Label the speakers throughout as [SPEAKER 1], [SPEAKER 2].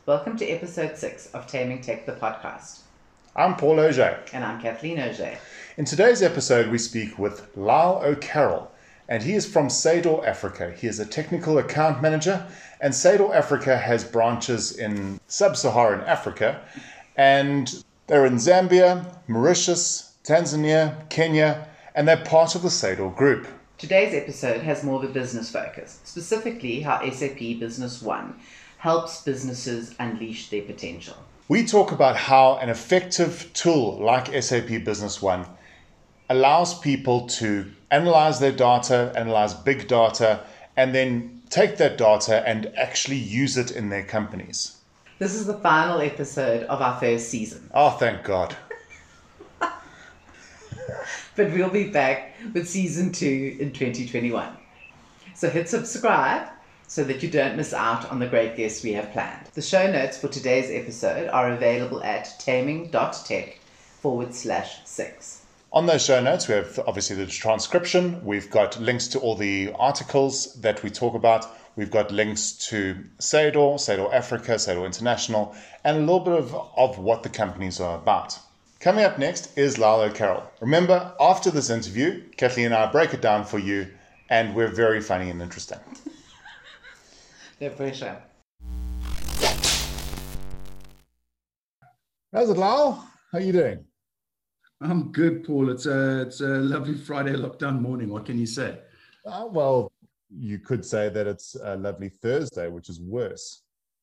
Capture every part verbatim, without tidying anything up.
[SPEAKER 1] Welcome to episode six of Taming Tech, the podcast.
[SPEAKER 2] I'm Paul Auger.
[SPEAKER 1] And I'm Kathleen Auger.
[SPEAKER 2] In today's episode, we speak with Lyle O'Carroll, and he is from Sador Africa. He is a technical account manager, and Sador Africa has branches in sub-Saharan Africa, and they're in Zambia, Mauritius, Tanzania, Kenya, and they're part of the Sador group.
[SPEAKER 1] Today's episode has more of a business focus, specifically how S A P Business One helps businesses unleash their potential.
[SPEAKER 2] We talk about how an effective tool like S A P Business One allows people to analyze their data, analyze big data, and then take that data and actually use it in their companies.
[SPEAKER 1] This is the final episode of our first season.
[SPEAKER 2] Oh, thank God.
[SPEAKER 1] But we'll be back with season two in twenty twenty-one. So hit subscribe so that you don't miss out on the great guests we have planned. The show notes for today's episode are available at taming.tech forward slash six.
[SPEAKER 2] On those show notes, we have obviously the transcription. We've got links to all the articles that we talk about. We've got links to Sador, Sador Africa, Sador International, and a little bit of, of what the companies are about. Coming up next is Lyle O'Carroll. Remember, after this interview, Kathleen and I break it down for you, and we're very funny and interesting.
[SPEAKER 1] No pressure.
[SPEAKER 2] How's it, Lyle? How are you doing?
[SPEAKER 3] I'm good, Paul. It's a it's a lovely Friday lockdown morning. What can you say?
[SPEAKER 2] Uh, well, you could say that it's a lovely Thursday, which is worse.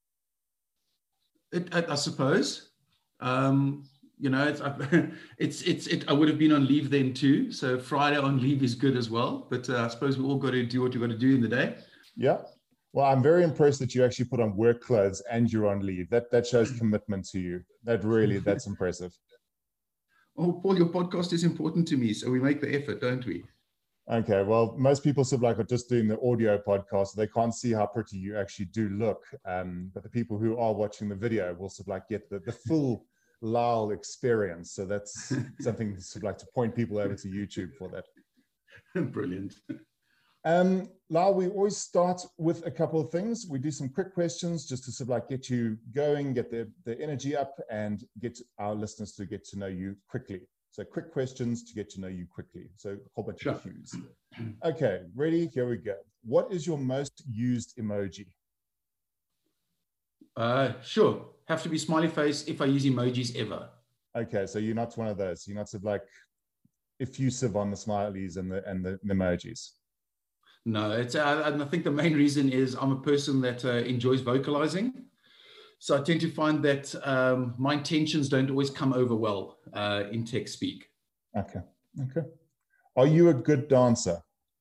[SPEAKER 3] It, I, I suppose. Um, you know, it's it's it's it. I would have been on leave then too. So Friday on leave is good as well. But uh, I suppose we all got to do what we got to do in the day.
[SPEAKER 2] Yeah. Well, I'm very impressed that you actually put on work clothes and you're on leave. That that shows commitment to you. That really, that's impressive.
[SPEAKER 3] Oh, Paul, your podcast is important to me, so we make the effort, don't we?
[SPEAKER 2] Okay, well, most people sort of like are just doing the audio podcast. So they can't see how pretty you actually do look. Um, but the people who are watching the video will sort of like get the, the full Lyle experience. So that's something sort of like to point people over to YouTube for that.
[SPEAKER 3] Brilliant.
[SPEAKER 2] Um, Lyle, we always start with a couple of things. We do some quick questions just to sort of like get you going, get the, the energy up, and get our listeners to get to know you quickly. So quick questions to get to know you quickly. So a whole bunch
[SPEAKER 3] Sure.
[SPEAKER 2] of cues. Okay, ready? Here we go. What is your most used emoji?
[SPEAKER 3] Uh, sure. Have to be smiley face if I use emojis ever.
[SPEAKER 2] Okay, so you're not one of those. You're not sort of like effusive on the smileys and the and the, the emojis.
[SPEAKER 3] No, it's. Uh, and I think the main reason is I'm a person that uh, enjoys vocalizing. So I tend to find that um, my intentions don't always come over well uh, in tech speak.
[SPEAKER 2] Okay, okay. Are you a good dancer?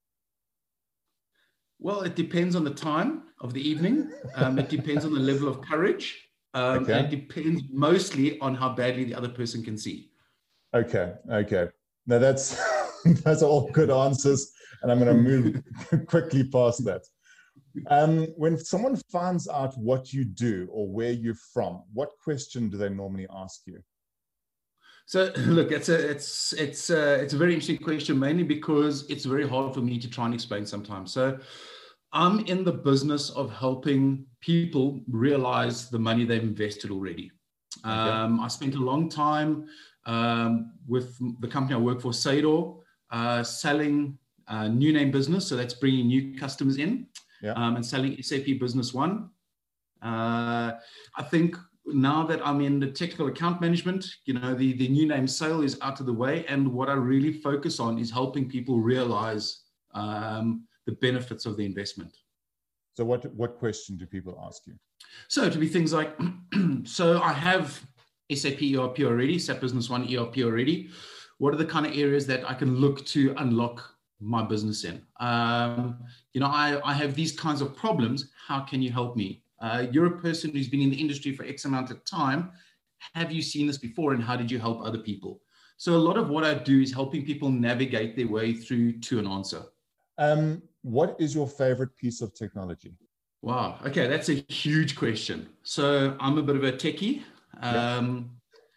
[SPEAKER 3] Well, it depends on the time of the evening. Um, it depends on the level of courage. Um,
[SPEAKER 2] Okay.
[SPEAKER 3] and it depends mostly on how badly the other person can see.
[SPEAKER 2] Okay, okay. Now that's those are all good answers, and I'm going to move quickly past that. Um, when someone finds out what you do or where you're from, what question do they normally ask you?
[SPEAKER 3] So look, it's a it's it's a, it's a very interesting question, mainly because it's very hard for me to try and explain sometimes. So I'm in the business of helping people realize the money they've invested already.
[SPEAKER 2] Okay.
[SPEAKER 3] Um, I spent a long time um, with the company I work for, Sador, uh, selling uh, new name business. So that's bringing new customers in.
[SPEAKER 2] Yeah.
[SPEAKER 3] Um, and selling S A P Business One. Uh, I think now that I'm in the technical account management, you know, the, the new name sale is out of the way. And what I really focus on is helping people realize um, the benefits of the investment.
[SPEAKER 2] So what, what question do people ask you?
[SPEAKER 3] So to be things like, so I have S A P E R P already, S A P Business One E R P already. What are the kind of areas that I can look to unlock my business in? Um, you know, I, I have these kinds of problems. How can you help me? Uh, you're a person who's been in the industry for X amount of time. Have you seen this before, and how did you help other people? So a lot of what I do is helping people navigate their way through to an answer.
[SPEAKER 2] Um, what is your favorite piece of technology?
[SPEAKER 3] Wow. Okay, that's a huge question. So I'm a bit of a techie. Um,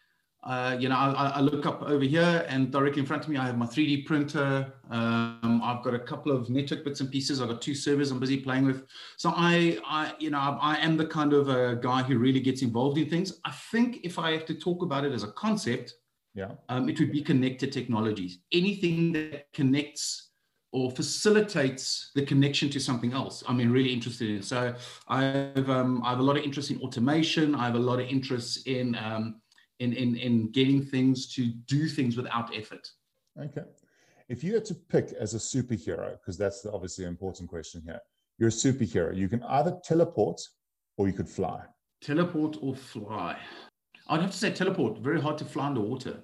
[SPEAKER 3] Uh, you know, I, I look up over here and directly in front of me, I have my three D printer. Um, I've got a couple of network bits and pieces. I've got two servers I'm busy playing with. So I, I you know, I, I am the kind of a guy who really gets involved in things. I think if I have to talk about it as a concept,
[SPEAKER 2] yeah,
[SPEAKER 3] um, it would be connected technologies. Anything that connects or facilitates the connection to something else, I'm really interested in. So I have, um, I have a lot of interest in automation. I have a lot of interest in um, In, in, in getting things to do things without effort.
[SPEAKER 2] Okay. If you had to pick as a superhero, because that's the obviously important question here, you're a superhero. You can either teleport or you could fly.
[SPEAKER 3] Teleport or fly? I'd have to say teleport. Very hard to fly underwater.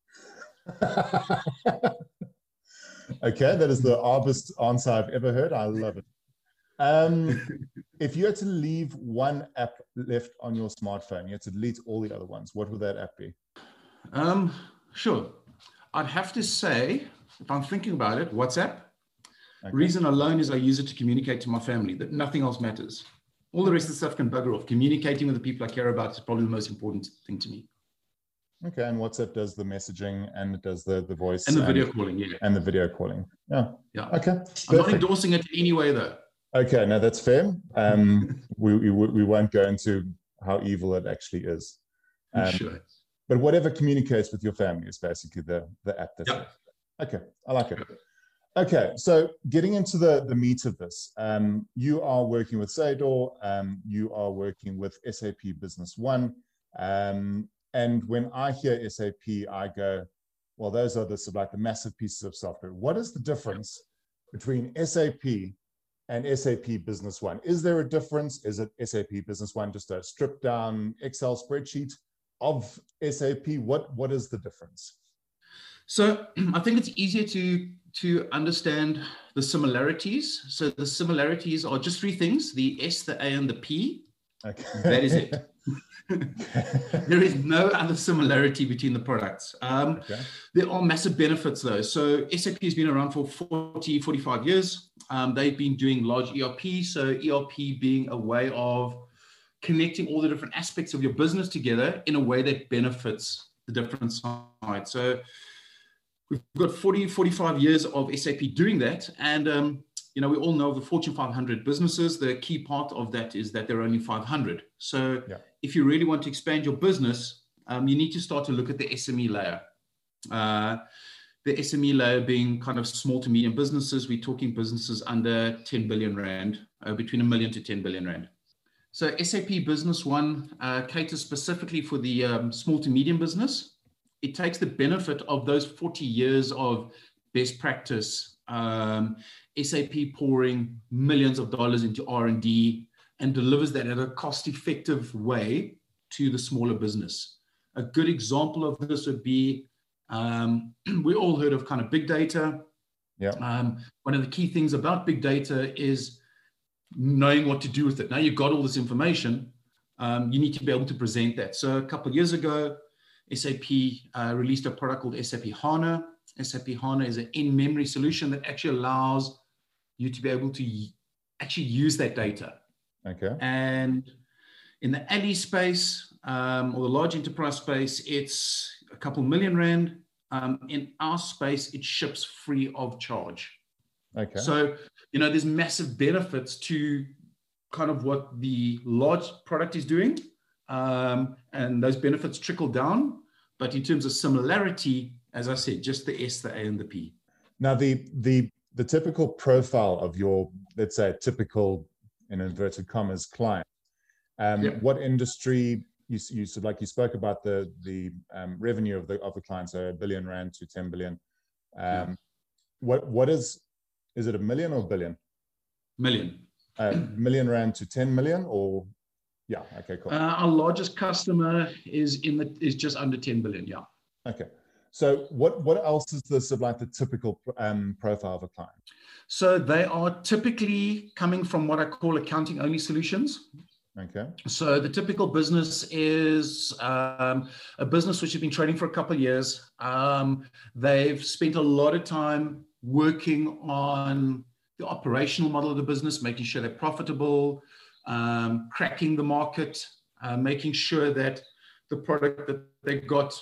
[SPEAKER 2] Okay, that is the oddest answer I've ever heard. I love it. Um, if you had to leave one app left on your smartphone, you had to delete all the other ones, what would that app be?
[SPEAKER 3] Um, sure. I'd have to say, if I'm thinking about it, WhatsApp. Okay. Reason alone is I use it to communicate to my family, that nothing else matters. All the rest of the stuff can bugger off. Communicating with the people I care about is probably the most important thing to me.
[SPEAKER 2] Okay, and WhatsApp does the messaging and it does the, the voice.
[SPEAKER 3] And the video and, calling, yeah.
[SPEAKER 2] And the video calling. Yeah.
[SPEAKER 3] Yeah.
[SPEAKER 2] Okay.
[SPEAKER 3] I'm perfect. Not endorsing it in any way, though.
[SPEAKER 2] Okay, no, that's fair. Um, we, we we won't go into how evil it actually is. Um,
[SPEAKER 3] sure.
[SPEAKER 2] But whatever communicates with your family is basically the, the app that's
[SPEAKER 3] yep.
[SPEAKER 2] Okay, I like it. Okay, so getting into the, the meat of this, um, you are working with Saydor, um, you are working with S A P Business One, um, and when I hear S A P, I go, well, those are the sort of like the massive pieces of software. What is the difference between S A P and S A P Business One? Is there a difference? Is it S A P Business One just a stripped down Excel spreadsheet of S A P? What, what is the difference?
[SPEAKER 3] So I think it's easier to, to understand the similarities. So the similarities are just three things: the S, the A, and the P. Okay. That is it. There is no other similarity between the products. Um, okay. There are massive benefits though. So S A P has been around for forty, forty-five years. Um, they've been doing large E R P. So E R P being a way of connecting all the different aspects of your business together in a way that benefits the different sides. So we've got forty, forty-five years of S A P doing that. And, um, you know, we all know the Fortune five hundred businesses. The key part of that is that there are only five hundred. So yeah. If you really want to expand your business, um, you need to start to look at the S M E layer. Uh, the S M E layer being kind of small to medium businesses. We're talking businesses under ten billion Rand, uh, between a million to ten billion Rand. So S A P Business One uh, caters specifically for the um, small to medium business. It takes the benefit of those forty years of best practice, um, S A P pouring millions of dollars into R and D, and delivers that in a cost-effective way to the smaller business. A good example of this would be, um, we all heard of kind of big data.
[SPEAKER 2] Yeah.
[SPEAKER 3] Um, one of the key things about big data is knowing what to do with it. Now you've got all this information, um, you need to be able to present that. So a couple of years ago, S A P uh, released a product called S A P HANA. S A P HANA is an in-memory solution that actually allows you to be able to actually use that data.
[SPEAKER 2] Okay.
[SPEAKER 3] And in the alley space, um, or the large enterprise space, it's a couple million Rand. Um, in our space, it ships free of charge.
[SPEAKER 2] Okay.
[SPEAKER 3] So, you know, there's massive benefits to kind of what the large product is doing. Um, and those benefits trickle down. But in terms of similarity, as I said, just the S, the A, and the P.
[SPEAKER 2] Now, the the the typical profile of your, let's say, typical, in inverted commas, client. Um, yep. What industry? You you said, like you spoke about the the um, revenue of the of the client, so a billion Rand to ten billion. Um, yeah. What what is is it a million or a billion?
[SPEAKER 3] Million.
[SPEAKER 2] A million Rand to ten million, or yeah, okay, cool.
[SPEAKER 3] Uh, our largest customer is in the is just under ten billion. Yeah.
[SPEAKER 2] Okay. So what what else is the sort of like the typical um, profile of a client?
[SPEAKER 3] So they are typically coming from what I call accounting only solutions.
[SPEAKER 2] Okay.
[SPEAKER 3] So the typical business is um, a business which has been trading for a couple of years. Um, they've spent a lot of time working on the operational model of the business, making sure they're profitable, um, cracking the market, uh, making sure that the product that they've got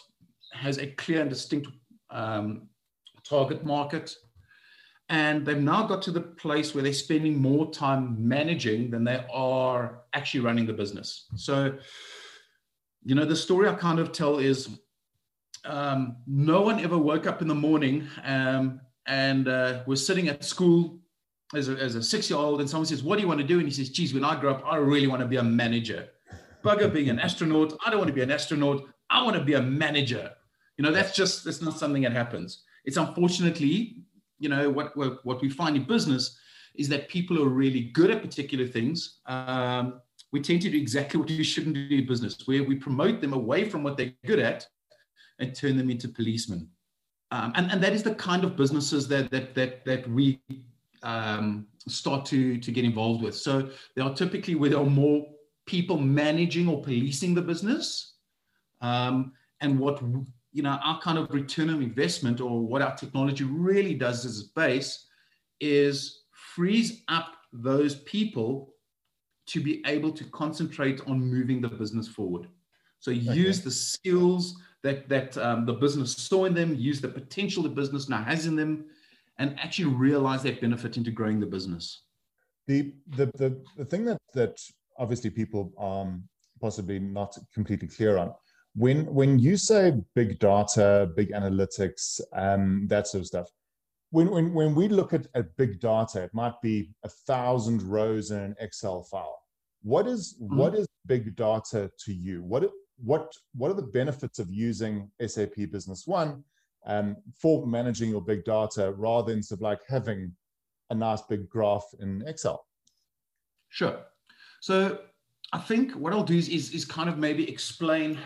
[SPEAKER 3] has a clear and distinct um, target market. And they've now got to the place where they're spending more time managing than they are actually running the business. So, you know, the story I kind of tell is um, no one ever woke up in the morning um, and uh, was sitting at school as a, as a six-year-old, and someone says, what do you want to do? And he says, geez, when I grow up, I really want to be a manager. Bugger being an astronaut. I don't want to be an astronaut. I want to be a manager. You know, that's just, that's not something that happens. It's unfortunately, you know, what, what, what we find in business is that people are really good at particular things. Um, we tend to do exactly what we shouldn't do in business, where we promote them away from what they're good at and turn them into policemen. Um, and, and that is the kind of businesses that, that, that, that we um, start to, to get involved with. So they are typically where there are more people managing or policing the business. Um, and what, you know, our kind of return on investment, or what our technology really does as a base, is frees up those people to be able to concentrate on moving the business forward. So okay. use the skills that, that um, the business saw in them, use the potential the business now has in them, and actually realize that benefit into growing the business.
[SPEAKER 2] The the the, the thing that that obviously people are um, possibly not completely clear on, when when you say big data, big analytics, um, that sort of stuff, when when when we look at, at big data, it might be a thousand rows in an Excel file. What is mm-hmm. what is big data to you? What what what are the benefits of using S A P Business One um, for managing your big data, rather than sort of like having a nice big graph in Excel?
[SPEAKER 3] Sure. So I think what I'll do is, is, is kind of maybe explain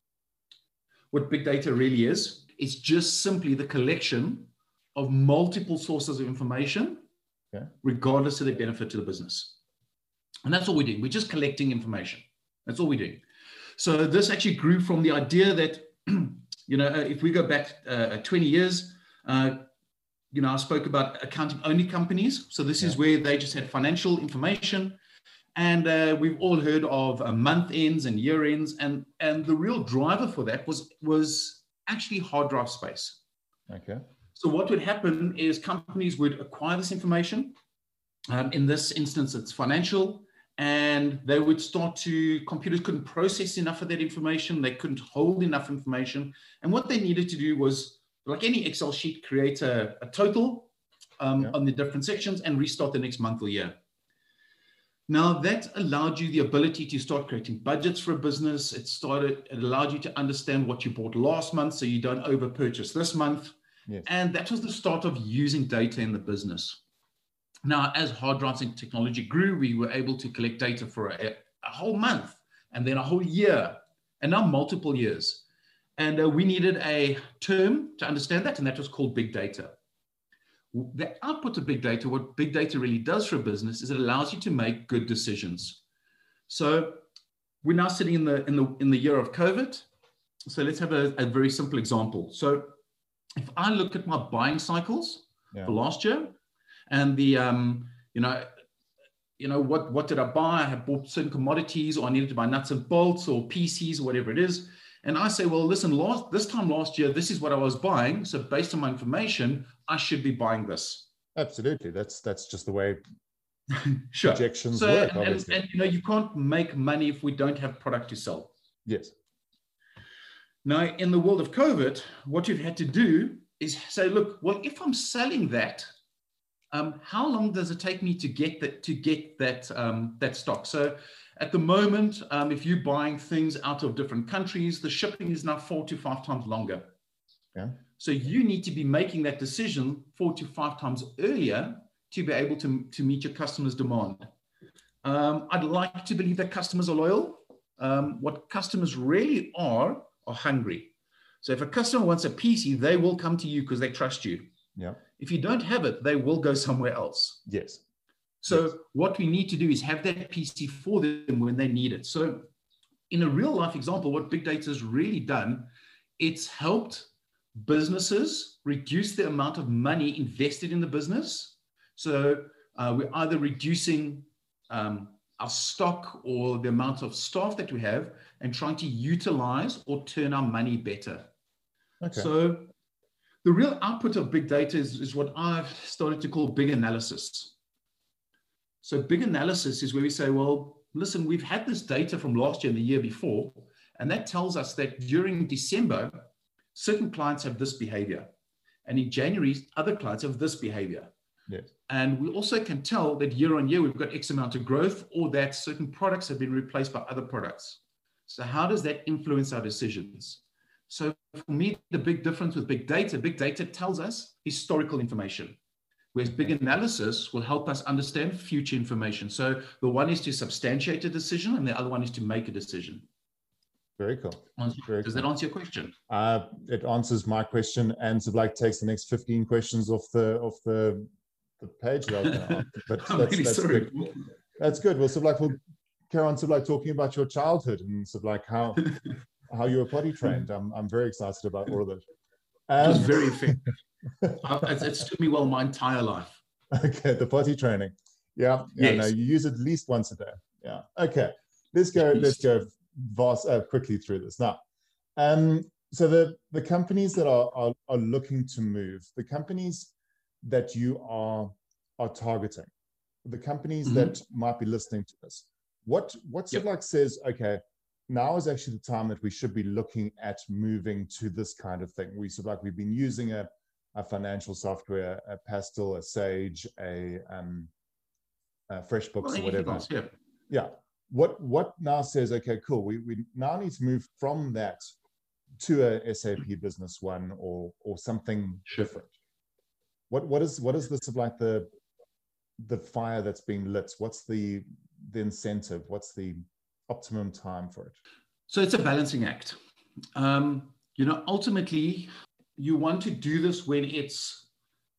[SPEAKER 3] what big data really is. It's just simply the collection of multiple sources of information, okay, regardless of their benefit to the business. And that's all we're doing. We're just collecting information. That's all we're doing. So this actually grew from the idea that, you know, if we go back uh, twenty years, uh, you know, I spoke about accounting only companies. So this yeah. is where they just had financial information. And uh, we've all heard of uh, month ends and year ends. And, and the real driver for that was, was actually hard drive space.
[SPEAKER 2] Okay.
[SPEAKER 3] So what would happen is companies would acquire this information. Um, in this instance, it's financial. And they would start to, computers couldn't process enough of that information. They couldn't hold enough information. And what they needed to do was, like any Excel sheet, create a, a total um, yeah. on the different sections and restart the next month or year. Now that allowed you the ability to start creating budgets for a business. It started, it allowed you to understand what you bought last month so you don't over purchase this month.
[SPEAKER 2] Yes.
[SPEAKER 3] And that was the start of using data in the business. Now, as hard drives and technology grew, we were able to collect data for a, a whole month, and then a whole year, and now multiple years. And uh, we needed a term to understand that, and that was called big data. The output of big data, what big data really does for a business, is it allows you to make good decisions. So we're now sitting in the, in the, in the year of COVID. So let's have a, a very simple example. So if I look at my buying cycles yeah. for last year, and the, um, you know, you know, what, what did I buy? I had bought certain commodities, or I needed to buy nuts and bolts or P Cs or whatever it is. And I say, well, listen, last, this time last year, this is what I was buying. So based on my information, I should be buying this.
[SPEAKER 2] Absolutely. That's, that's just the way
[SPEAKER 3] sure.
[SPEAKER 2] projections
[SPEAKER 3] so,
[SPEAKER 2] work,
[SPEAKER 3] and,
[SPEAKER 2] obviously.
[SPEAKER 3] And, and, you know, you can't make money if we don't have product to sell.
[SPEAKER 2] Yes.
[SPEAKER 3] Now, in the world of COVID, what you've had to do is say, look, well, if I'm selling that, Um, how long does it take me to get that to get that um, that stock? So at the moment, um, if you're buying things out of different countries, the shipping is now four to five times longer.
[SPEAKER 2] Yeah.
[SPEAKER 3] So you need to be making that decision four to five times earlier to be able to, to meet your customers' demand. Um, I'd like to believe that customers are loyal. Um, what customers really are, are hungry. So if a customer wants a P C, they will come to you because they trust you.
[SPEAKER 2] Yeah.
[SPEAKER 3] If you don't have it, they will go somewhere else.
[SPEAKER 2] Yes.
[SPEAKER 3] So
[SPEAKER 2] yes.
[SPEAKER 3] what we need to do is have that P C for them when they need it. So in a real life example, what big data has really done, it's helped businesses reduce the amount of money invested in the business. So uh, we're either reducing um, our stock or the amount of staff that we have and trying to utilize or turn our money better.
[SPEAKER 2] Okay.
[SPEAKER 3] So the real output of big data is, is what I've started to call big analysis. So big analysis is where we say, well, listen, we've had this data from last year and the year before, and that tells us that during December, certain clients have this behavior. And in January, other clients have this behavior.
[SPEAKER 2] Yes.
[SPEAKER 3] And we also can tell that year on year, we've got X amount of growth, or that certain products have been replaced by other products. So how does that influence our decisions? So for me, the big difference with big data, big data tells us historical information, whereas big analysis will help us understand future information. So the one is to substantiate a decision, and the other one is to make a decision.
[SPEAKER 2] Very cool. Very
[SPEAKER 3] Does
[SPEAKER 2] cool.
[SPEAKER 3] that answer your question?
[SPEAKER 2] Uh, it answers my question, and so like takes the next fifteen questions off the off the the page that I was going to ask. But
[SPEAKER 3] I'm
[SPEAKER 2] that's,
[SPEAKER 3] really
[SPEAKER 2] that's
[SPEAKER 3] sorry.
[SPEAKER 2] good. That's good. Well, sort of like we'll carry on sort of like talking about your childhood and sort of like how how you were potty trained. I'm I'm very excited about all of it. Um,
[SPEAKER 3] It was very effective. It's, it's took me well my entire life.
[SPEAKER 2] Okay, the potty training. Yeah, yeah.
[SPEAKER 3] Yes.
[SPEAKER 2] No, you use it at least once a day. Yeah. Okay. Let's go. Let's go vast, uh, quickly through this now. Um, so the the companies that are, are are looking to move, the companies that you are are targeting, the companies mm-hmm. that might be listening to this, what what sort yep. of like says, okay, now is actually the time that we should be looking at moving to this kind of thing. We sort of like we've been using a a financial software, a Pastel, a Sage, a um, uh, FreshBooks, well, or whatever. Else, yeah. yeah. What what now says, okay, cool. We we now need to move from that to a S A P Business One or or something sure. different. What what is what is this like the the fire that's being lit? What's the the incentive? What's the optimum time for it?
[SPEAKER 3] So it's a balancing act. Um, you know, ultimately, you want to do this when it's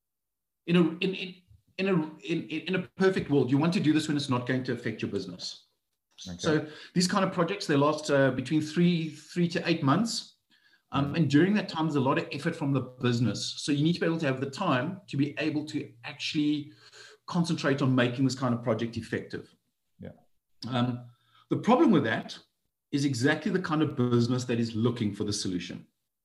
[SPEAKER 3] in a in in in a in, in a perfect world. You want to do this when it's not going to affect your business. Okay. So these kind of projects, they last uh, between three three to eight months, um, mm-hmm. and during that time, there's a lot of effort from the business. So you need to be able to have the time to be able to actually concentrate on making this kind of project effective.
[SPEAKER 2] Yeah.
[SPEAKER 3] Um, the problem with that is exactly the kind of business that is looking for the solution.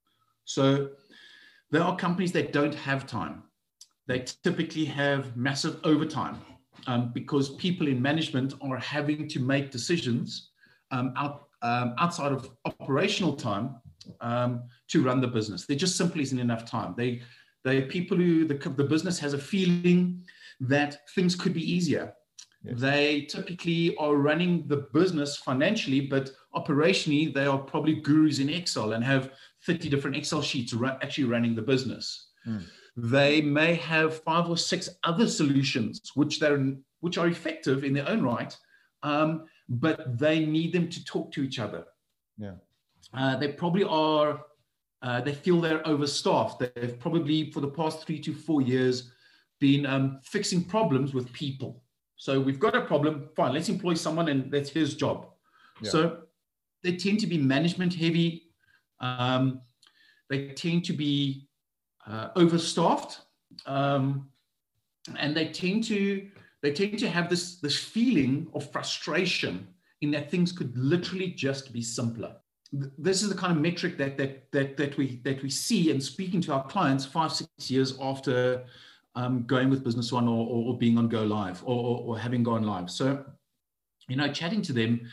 [SPEAKER 3] So there are companies that don't have time. They typically have massive overtime um, because people in management are having to make decisions um, out, um, outside of operational time um, to run the business. There just simply isn't enough time. They, they people who, the, the business has a feeling that things could be easier. Yes. They typically are running the business financially, but operationally, they are probably gurus in Excel and have thirty different Excel sheets run, actually running the business. Mm. They may have five or six other solutions, which, they're, which are effective in their own right, um, but they need them to talk to each other.
[SPEAKER 2] Yeah.
[SPEAKER 3] Uh, they probably are, uh, they feel they're overstaffed. They've probably, for the past three to four years, been um, fixing problems with people. So we've got a problem, fine, let's employ someone and that's his job. Yeah. So they tend to be management heavy. Um, they tend to be uh, overstaffed. Um, and they tend to, they tend to have this, this feeling of frustration in that things could literally just be simpler. This is the kind of metric that, that, that, that, we, that we see in speaking to our clients five, six years after Um, going with Business One or, or, or being on Go Live or, or, or having gone live. So, you know, chatting to them,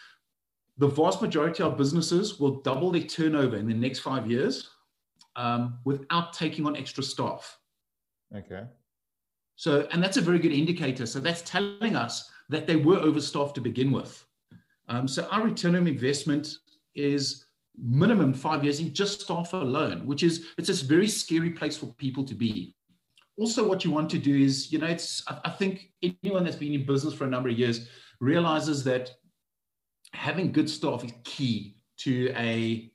[SPEAKER 3] the vast majority of businesses will double their turnover in the next five years um, without taking on extra staff.
[SPEAKER 2] Okay.
[SPEAKER 3] So, and that's a very good indicator. So that's telling us that they were overstaffed to begin with. Um, so our return on investment is minimum five years in just staff alone, which is, it's a very scary place for people to be. Also, what you want to do is, you know, it's, I think anyone that's been in business for a number of years realizes that having good staff is key to a,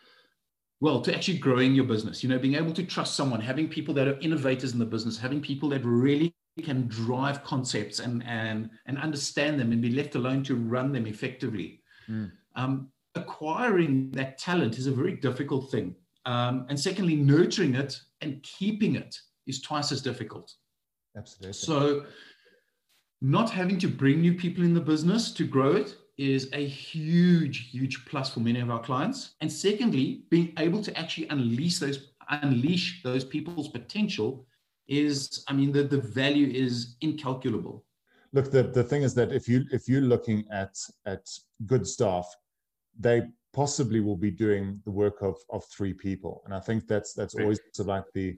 [SPEAKER 3] well, to actually growing your business, you know, being able to trust someone, having people that are innovators in the business, having people that really can drive concepts and, and, and understand them and be left alone to run them effectively. Mm. Um, acquiring that talent is a very difficult thing. Um, and secondly, nurturing it and keeping it is twice as difficult.
[SPEAKER 2] Absolutely.
[SPEAKER 3] So not having to bring new people in the business to grow it is a huge, huge plus for many of our clients. And secondly, being able to actually unleash those, unleash those people's potential is, I mean, the, the value is incalculable.
[SPEAKER 2] Look, the, the thing is that if you if you're looking at at good staff, they possibly will be doing the work of of three people. And I think that's that's always sort of like the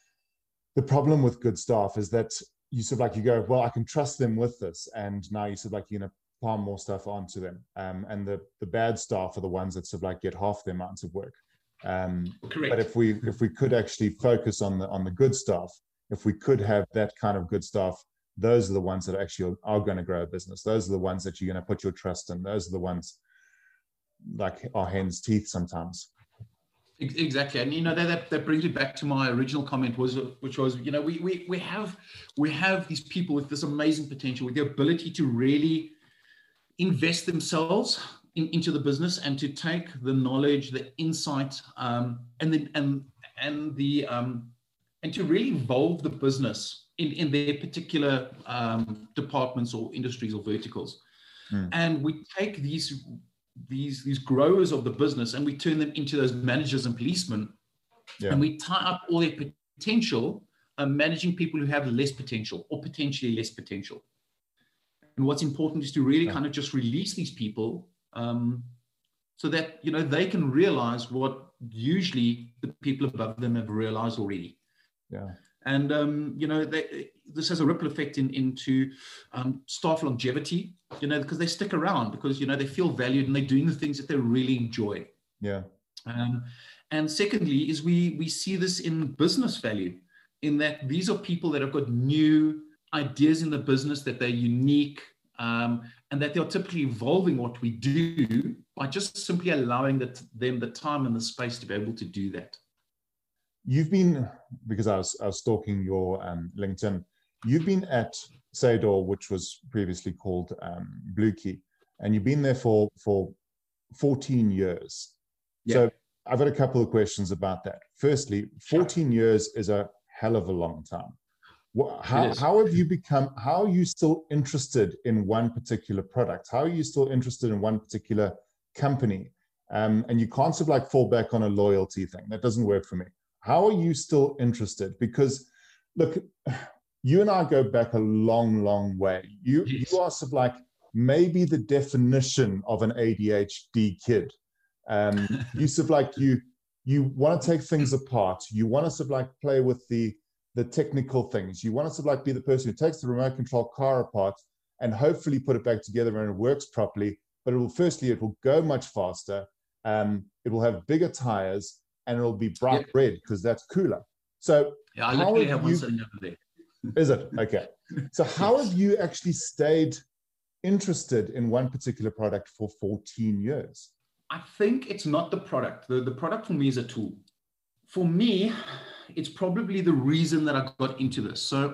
[SPEAKER 2] the problem with good staff is that you sort of like you go, well, I can trust them with this, and now you sort of like you're gonna palm more stuff onto them. Um, and the the bad staff are the ones that sort of like get half the amount of work. Um,
[SPEAKER 3] Correct.
[SPEAKER 2] But if we if we could actually focus on the on the good staff, if we could have that kind of good staff, those are the ones that actually are, are going to grow a business. Those are the ones that you're going to put your trust in. Those are the ones like our hen's teeth sometimes.
[SPEAKER 3] Exactly. And, you know, that, that brings me back to my original comment, was, which was, you know, we, we, we have, we have these people with this amazing potential, with the ability to really invest themselves in, into the business, and to take the knowledge, the insight, um, and the, and, and the, um, and to really evolve the business in, in their particular um, departments or industries or verticals. Mm. And we take these, these, these growers of the business and we turn them into those managers and policemen. Yeah. And we tie up all their potential, uh, managing people who have less potential or potentially less potential. And what's important is to really yeah. kind of just release these people um, so that, you know, they can realize what usually the people above them have realized already.
[SPEAKER 2] Yeah.
[SPEAKER 3] And, um, you know, they, this has a ripple effect in, into um, staff longevity, you know, because they stick around because, you know, they feel valued and they're doing the things that they really enjoy.
[SPEAKER 2] Yeah.
[SPEAKER 3] Um, and secondly is we, we see this in business value, in that these are people that have got new ideas in the business, that they're unique, um, and that they're typically evolving what we do by just simply allowing that, them the time and the space to be able to do that.
[SPEAKER 2] You've been, because I was, I was stalking your um, LinkedIn, you've been at Saydor, which was previously called um, Blue Key, and you've been there for, for fourteen years. Yeah. So I've got a couple of questions about that. Firstly, fourteen years is a hell of a long time. How, how have you become, how are you still interested in one particular product? How are you still interested in one particular company? Um, and you can't sort of like fall back on a loyalty thing. That doesn't work for me. How are you still interested? Because look, you and I go back a long, long way. You, yes. you are sort of like maybe the definition of an A D H D kid. Um, you sort of like, you, you want to take things apart. You want to sort of like play with the, the technical things. You want to sort of like be the person who takes the remote control car apart and hopefully put it back together and it works properly. But it will, firstly, it will go much faster. Um, it will have bigger tires. And it'll be bright yep. red because that's cooler. So
[SPEAKER 3] yeah, I literally have, have one sitting over there.
[SPEAKER 2] Is it? Okay. So how yes. have you actually stayed interested in one particular product for fourteen years?
[SPEAKER 3] I think it's not the product. The, the product for me is a tool. For me, it's probably the reason that I got into this. So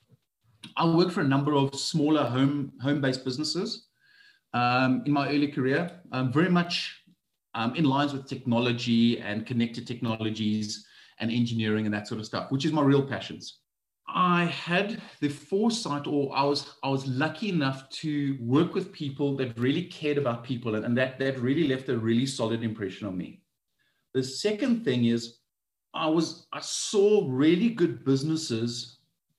[SPEAKER 3] I worked for a number of smaller home, home-based businesses um, in my early career, um, very much Um, in lines with technology and connected technologies and engineering and that sort of stuff, which is my real passions. I had the foresight, or I was I was lucky enough to work with people that really cared about people, and, and that, that really left a really solid impression on me. The second thing is I was I saw really good businesses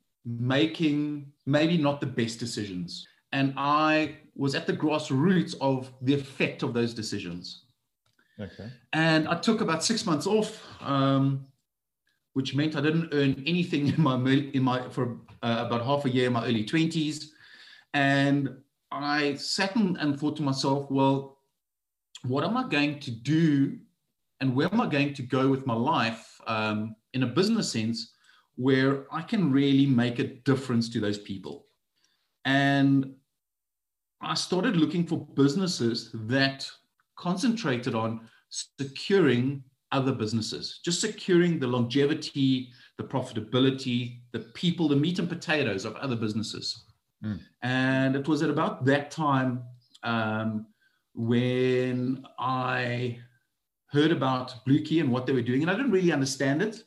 [SPEAKER 3] making maybe not the best decisions. And I was at the grassroots of the effect of those decisions.
[SPEAKER 2] Okay.
[SPEAKER 3] And I took about six months off, um, which meant I didn't earn anything in my in my for uh, about half a year in my early twenties. And I sat and thought to myself, well, what am I going to do, and where am I going to go with my life um, in a business sense, where I can really make a difference to those people? And I started looking for businesses that concentrated on securing other businesses, just securing the longevity, the profitability, the people, the meat and potatoes of other businesses. Mm. And it was at about that time um, when I heard about Blue Key and what they were doing, and I didn't really understand it,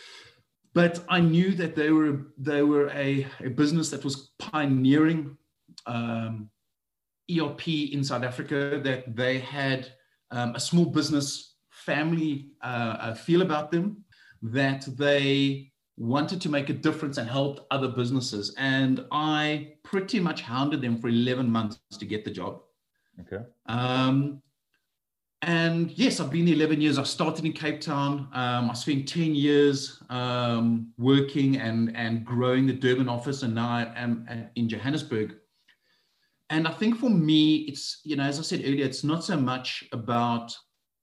[SPEAKER 3] but I knew that they were they were a, a business that was pioneering um, E R P in South Africa that they had um, a small business family uh, uh, feel about them, that they wanted to make a difference and help other businesses. And I pretty much hounded them for eleven months to get the job.
[SPEAKER 2] Okay.
[SPEAKER 3] Um, and yes, I've been there eleven years. I started in Cape Town. Um, I spent ten years um, working and, and growing the Durban office, and now I am in Johannesburg. And I think for me, it's, you know, as I said earlier, it's not so much about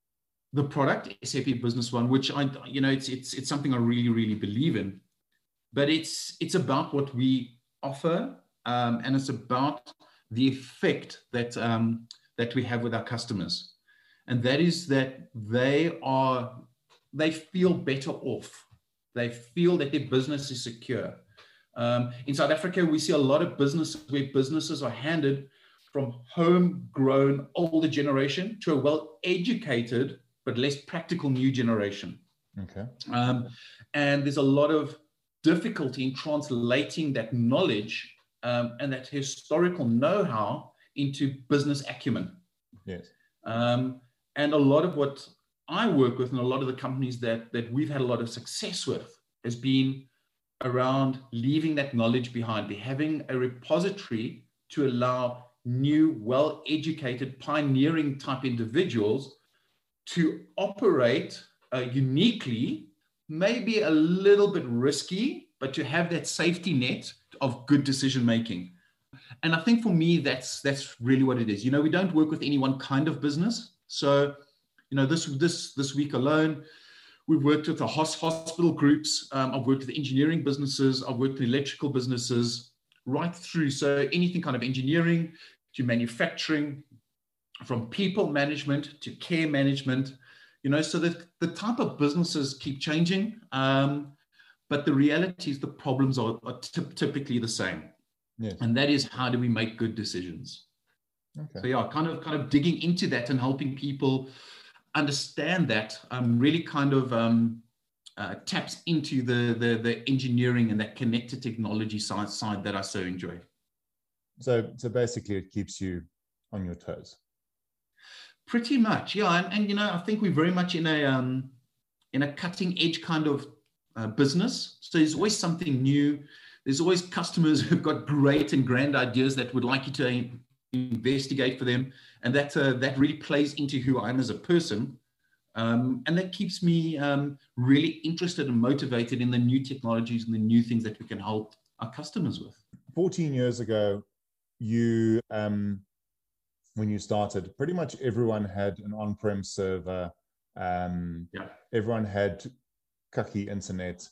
[SPEAKER 3] the product, S A P Business One, which I, you know, it's it's it's something I really, really believe in. But it's it's about what we offer, um, and it's about the effect that um, that we have with our customers, and that is that they are they feel better off. They feel that their business is secure. Um, in South Africa, we see a lot of businesses where businesses are handed from homegrown older generation to a well-educated but less practical new generation.
[SPEAKER 2] Okay.
[SPEAKER 3] Um, and there's a lot of difficulty in translating that knowledge um, and that historical know-how into business acumen.
[SPEAKER 2] Yes.
[SPEAKER 3] Um, and a lot of what I work with and a lot of the companies that, that we've had a lot of success with has been around leaving that knowledge behind, having a repository to allow new, well-educated, pioneering type individuals to operate uh, uniquely, maybe a little bit risky, but to have that safety net of good decision making. And I think for me, that's that's really what it is. You know, we don't work with any one kind of business. So, you know, this this this week alone, we've worked with the hospital groups. Um, I've worked with engineering businesses. I've worked with electrical businesses, right through. So anything kind of engineering to manufacturing, from people management to care management, you know, so that the type of businesses keep changing. Um, but the reality is the problems are, are t- typically the same.
[SPEAKER 2] Yes.
[SPEAKER 3] And that is, how do we make good decisions?
[SPEAKER 2] Okay.
[SPEAKER 3] So yeah, kind of kind of digging into that and helping people understand that um, really kind of um, uh, taps into the, the the engineering and that connected technology side side that I so enjoy.
[SPEAKER 2] So so basically, it keeps you on your toes.
[SPEAKER 3] Pretty much, yeah. And, and you know, I think we're very much in a um, in a cutting edge kind of uh, business. So there's always something new. There's always customers who've got great and grand ideas that would like you to investigate for them, and that uh, that really plays into who I am as a person, um, and that keeps me um, really interested and motivated in the new technologies and the new things that we can help our customers with.
[SPEAKER 2] fourteen years ago, you um, when you started, pretty much everyone had an on-prem server. Um,
[SPEAKER 3] yeah.
[SPEAKER 2] Everyone had cucky internet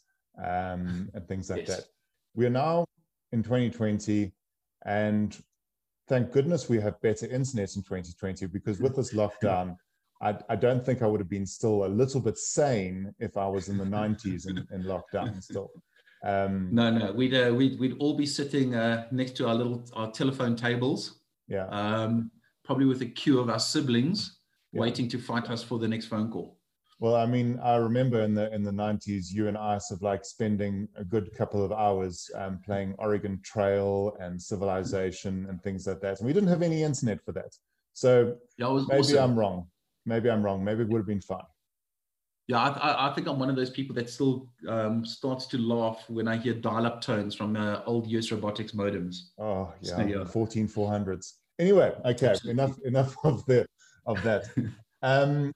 [SPEAKER 2] um, and things like
[SPEAKER 3] yes.
[SPEAKER 2] that. We are now in twenty twenty, and thank goodness we have better internet in twenty twenty, because with this lockdown, I, I don't think I would have been still a little bit sane if I was in the nineties in, in lockdown still. Um,
[SPEAKER 3] no, no, we'd, uh, we'd, we'd all be sitting uh, next to our little our telephone tables,
[SPEAKER 2] yeah,
[SPEAKER 3] um, probably with a queue of our siblings
[SPEAKER 2] yeah.
[SPEAKER 3] waiting to fight us for the next phone call.
[SPEAKER 2] Well, I mean, I remember in the in the nineties, you and I sort of like spending a good couple of hours um, playing Oregon Trail and Civilization and things like that. And we didn't have any internet for that. So
[SPEAKER 3] yeah, it was
[SPEAKER 2] maybe
[SPEAKER 3] awesome.
[SPEAKER 2] I'm wrong. Maybe I'm wrong. Maybe it would have been fun.
[SPEAKER 3] Yeah, I, I think I'm one of those people that still um, starts to laugh when I hear dial-up tones from uh, old U S robotics modems.
[SPEAKER 2] Oh, yeah,
[SPEAKER 3] so, yeah.
[SPEAKER 2] fourteen four hundreds. Anyway, okay,
[SPEAKER 3] Absolutely.
[SPEAKER 2] enough enough of the of that. um,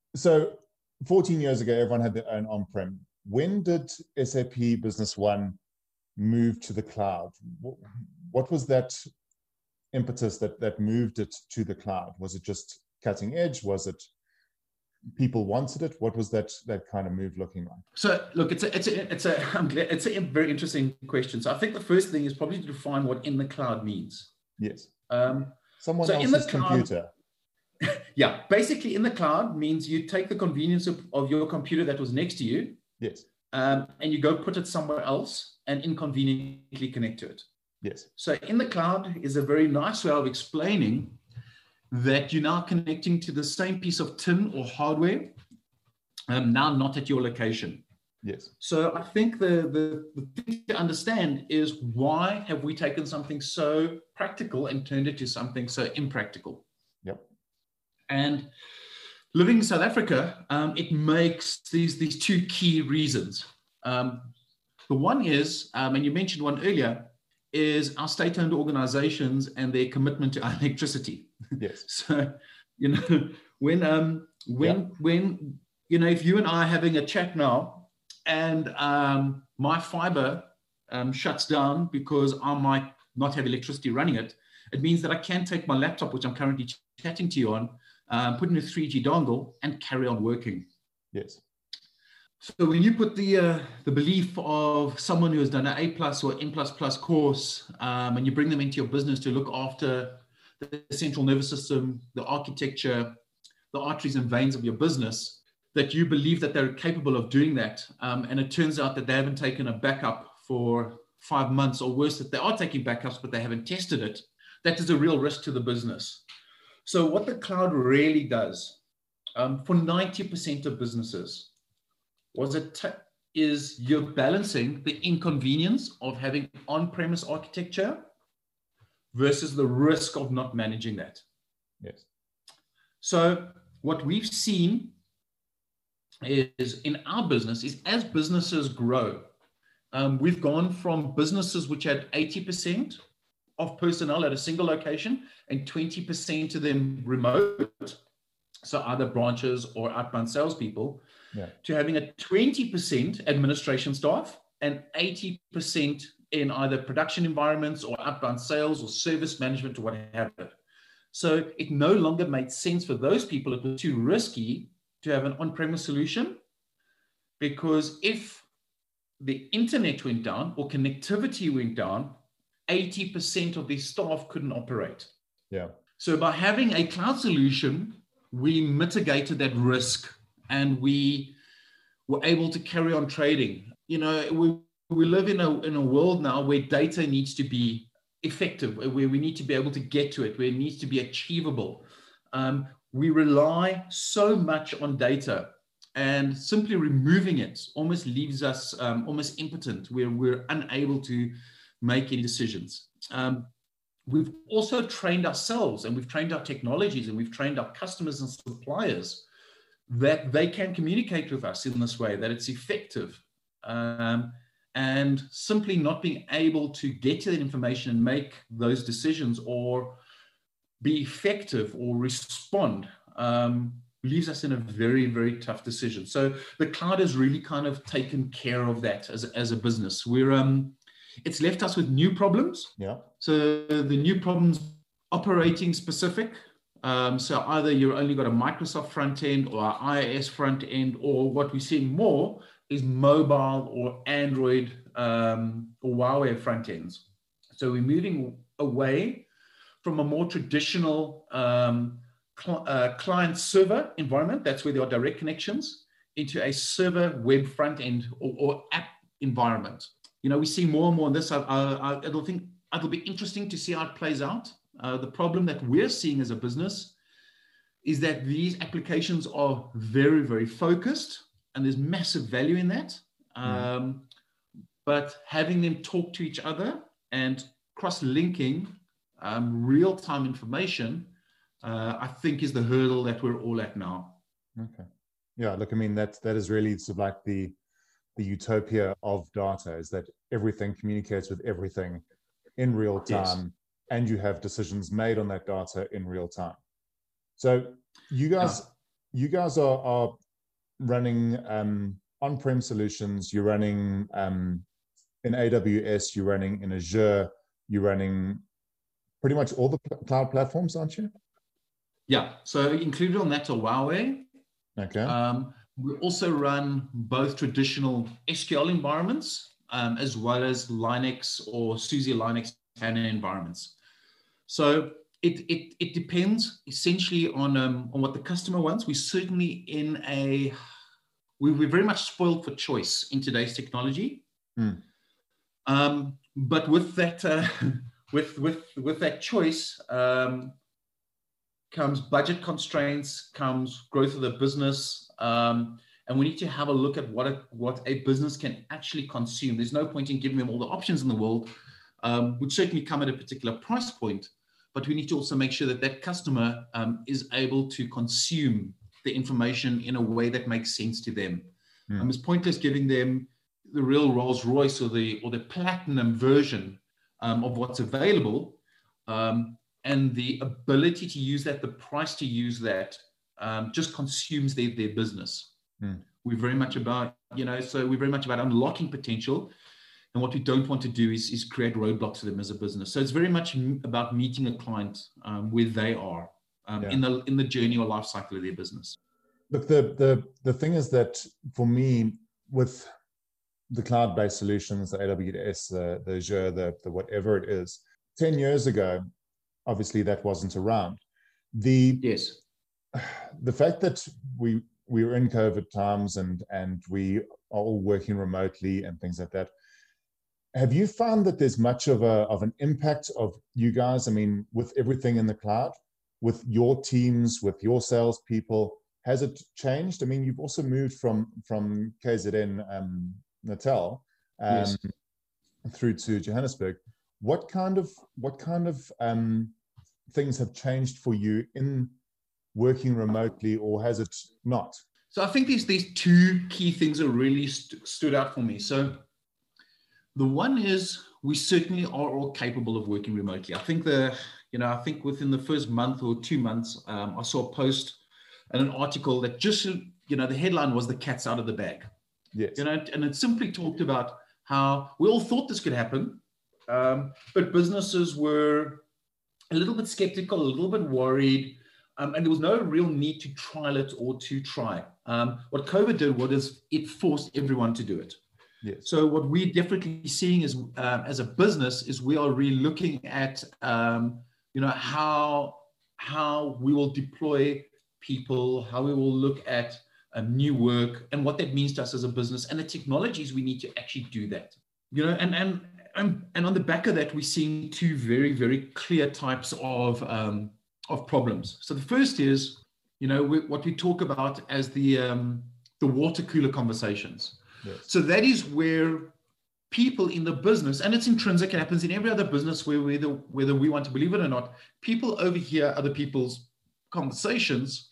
[SPEAKER 2] so fourteen years ago, everyone had their own on-prem. When did S A P Business One move to the cloud? What was that impetus that, that moved it to the cloud? Was it just cutting edge? Was it people wanted it? What was that that kind of move looking like?
[SPEAKER 3] So look, it's a it's a it's a I'm glad, it's a very interesting question. So I think the first thing is probably to define what in the cloud means.
[SPEAKER 2] Yes.
[SPEAKER 3] Um,
[SPEAKER 2] Someone
[SPEAKER 3] so
[SPEAKER 2] else's
[SPEAKER 3] in the cloud,
[SPEAKER 2] computer.
[SPEAKER 3] Yeah, basically in the cloud means you take the convenience of, of your computer that was next to you.
[SPEAKER 2] Yes.
[SPEAKER 3] Um, and you go put it somewhere else and inconveniently connect to it.
[SPEAKER 2] Yes.
[SPEAKER 3] So in the cloud is a very nice way of explaining that you're now connecting to the same piece of tin or hardware, um, now not at your location.
[SPEAKER 2] Yes.
[SPEAKER 3] So I think the, the, the thing to understand is, why have we taken something so practical and turned it to something so impractical?
[SPEAKER 2] Yep.
[SPEAKER 3] And living in South Africa, um, it makes these, these two key reasons. Um, the one is, um, and you mentioned one earlier, is our state-owned organizations and their commitment to our electricity.
[SPEAKER 2] Yes.
[SPEAKER 3] So, you know, when, um, when,
[SPEAKER 2] yeah.
[SPEAKER 3] when, you know, if you and I are having a chat now and um, my fiber um, shuts down because I might not have electricity running it, it means that I can take my laptop, which I'm currently chatting to you on, um, put in a three G dongle and carry on working.
[SPEAKER 2] Yes.
[SPEAKER 3] So when you put the uh, the belief of someone who has done an A plus or N plus plus course, um, and you bring them into your business to look after the central nervous system, the architecture, the arteries and veins of your business, that you believe that they're capable of doing that, um, and it turns out that they haven't taken a backup for five months, or worse, that they are taking backups but they haven't tested it, that is a real risk to the business. So what the cloud really does, um, for ninety percent of businesses, was it t- is you're balancing the inconvenience of having on-premise architecture versus the risk of not managing that.
[SPEAKER 2] Yes.
[SPEAKER 3] So what we've seen is, in our business, is as businesses grow, um, we've gone from businesses which had eighty percent of personnel at a single location and twenty percent of them remote, so either branches or outbound salespeople,
[SPEAKER 2] yeah.
[SPEAKER 3] to having a twenty percent administration staff and eighty percent in either production environments or outbound sales or service management or whatever. So it no longer made sense for those people. It was too risky to have an on-premise solution, because if the internet went down or connectivity went down, eighty percent of their staff couldn't operate.
[SPEAKER 2] Yeah.
[SPEAKER 3] So by having a cloud solution, we mitigated that risk and we were able to carry on trading. You know, we, we live in a, in a world now where data needs to be effective, where we need to be able to get to it, where it needs to be achievable. Um, we rely so much on data, and simply removing it almost leaves us um, almost impotent, where we're unable to make any decisions. Um, we've also trained ourselves, and we've trained our technologies, and we've trained our customers and suppliers that they can communicate with us in this way, that it's effective. Um, and simply not being able to get to that information and make those decisions or be effective or respond um, leaves us in a very, very tough decision. So the cloud has really kind of taken care of that as, as a business. We're, um, it's left us with new problems.
[SPEAKER 2] Yeah.
[SPEAKER 3] So the new problems, operating specific. Um, so either you've only got a Microsoft front end or an iOS front end, or what we're seeing more is mobile or Android um, or Huawei front ends. So we're moving away from a more traditional um, cl- uh, client-server environment, that's where there are direct connections, into a server web front end or, or app environment. You know, we see more and more on this. I, I, I, it'll, think, it'll be interesting to see how it plays out. Uh, the problem that we're seeing as a business is that these applications are very, very focused, and there's massive value in that. Um, mm. But having them talk to each other and cross-linking um, real-time information, uh, I think is the hurdle that we're all at now.
[SPEAKER 2] Okay. Yeah, look, I mean, that, that is really sort of like the, the utopia of data, is that everything communicates with everything in real time. Yes. And you have decisions made on that data in real time. So you guys, yeah. you guys are, are running um, on-prem solutions. You're running um, in A W S. You're running in Azure. You're running pretty much all the cloud platforms, aren't you?
[SPEAKER 3] Yeah. So included on that are Huawei.
[SPEAKER 2] Okay.
[SPEAKER 3] Um, we also run both traditional S Q L environments um, as well as Linux or SUSE Linux H A N A environments. So it, it, it depends essentially on, um, on what the customer wants. We're certainly in a, we, we're very much spoiled for choice in today's technology.
[SPEAKER 2] Mm.
[SPEAKER 3] Um, but with that, uh, with, with, with that choice um, comes budget constraints, comes growth of the business. Um, And we need to have a look at what a, what a business can actually consume. There's no point in giving them all the options in the world, um, which certainly come at a particular price point, but we need to also make sure that that customer um, is able to consume the information in a way that makes sense to them. Mm. Um, it's pointless giving them the real Rolls Royce or the or the platinum version um, of what's available, um, and the ability to use that, the price to use that, um, just consumes their, their business. Mm. We're very much about, you know, so we're very much about unlocking potential. And what we don't want to do is, is create roadblocks for them as a business. So it's very much about meeting a client um, where they are um, yeah. in the in the journey or life cycle of their business.
[SPEAKER 2] Look, the the the thing is that for me, with the cloud-based solutions, the A W S, the, the Azure, the, the whatever it is, ten years ago, obviously that wasn't around. The
[SPEAKER 3] yes,
[SPEAKER 2] the fact that we we were in COVID times and and we are all working remotely and things like that. Have you found that there's much of a of an impact of you guys? I mean, with everything in the cloud, with your teams, with your salespeople, has it changed? I mean, you've also moved from from K Z N um, Natal um, yes. through to Johannesburg. What kind of what kind of um, things have changed for you in working remotely, or has it not?
[SPEAKER 3] So I think these these two key things are really st- stood out for me. So. The one is we certainly are all capable of working remotely. I think the, you know, I think within the first month or two months, um, I saw a post and an article that just, you know, the headline was "The cat's out of the bag."
[SPEAKER 2] Yes.
[SPEAKER 3] You know, and it simply talked about how we all thought this could happen, um, but businesses were a little bit skeptical, a little bit worried, um, and there was no real need to trial it or to try. Um, what COVID did was it forced everyone to do it.
[SPEAKER 2] Yes.
[SPEAKER 3] So what we're definitely seeing is, uh, as a business, is we are really looking at, um, you know, how how we will deploy people, how we will look at um, new work, and what that means to us as a business, and the technologies we need to actually do that. You know, and and and, and on the back of that, we're seeing two very very clear types of um, of problems. So the first is, you know, we, what we talk about as the um, the water cooler conversations.
[SPEAKER 2] Yes.
[SPEAKER 3] So that is where people in the business, and it's intrinsic, it happens in every other business where whether, whether we want to believe it or not, people overhear other people's conversations.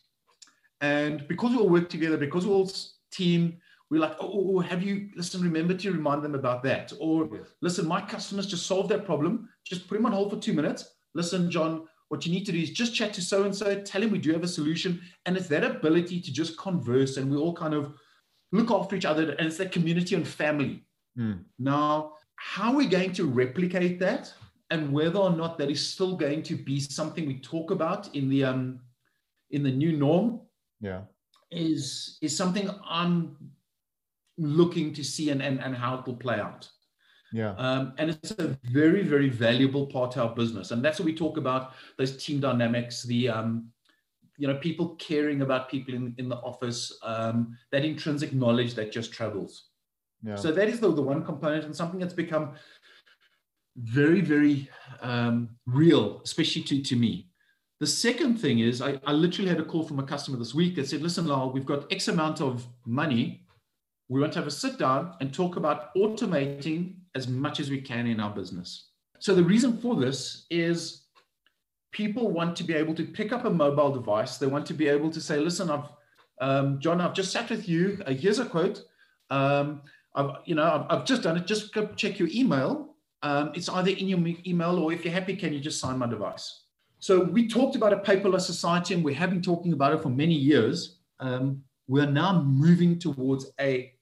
[SPEAKER 3] And because we all work together, because we're all team, we're like, oh, have you, listen, remember to remind them about that. Or yes. Listen, my customers just solved that problem. Just put him on hold for two minutes. Listen, John, what you need to do is just chat to so-and-so, tell him we do have a solution. And it's that ability to just converse, and we all kind of look after each other, and it's that community and family.
[SPEAKER 2] Mm.
[SPEAKER 3] Now, how are we going to replicate that, and whether or not that is still going to be something we talk about in the um, in the new norm,
[SPEAKER 2] yeah,
[SPEAKER 3] is is something I'm looking to see, and and, and how it will play out.
[SPEAKER 2] Yeah,
[SPEAKER 3] um, and it's a very very valuable part of our business, and that's what we talk about, those team dynamics, the um, you know, people caring about people in, in the office, um, that intrinsic knowledge that just travels.
[SPEAKER 2] Yeah.
[SPEAKER 3] So that is the, the one component, and something that's become very, very um, real, especially to, to me. The second thing is I, I literally had a call from a customer this week that said, listen, Lyle, we've got X amount of money. We want to have a sit down and talk about automating as much as we can in our business. So the reason for this is people want to be able to pick up a mobile device. They want to be able to say, listen, I've, um, John, I've just sat with you. Uh, here's a quote. Um, I've, you know, I've, I've just done it. Just go check your email. Um, it's either in your email, or if you're happy, can you just sign my device? So we talked about a paperless society, and we have been talking about it for many years. Um, we're now moving towards a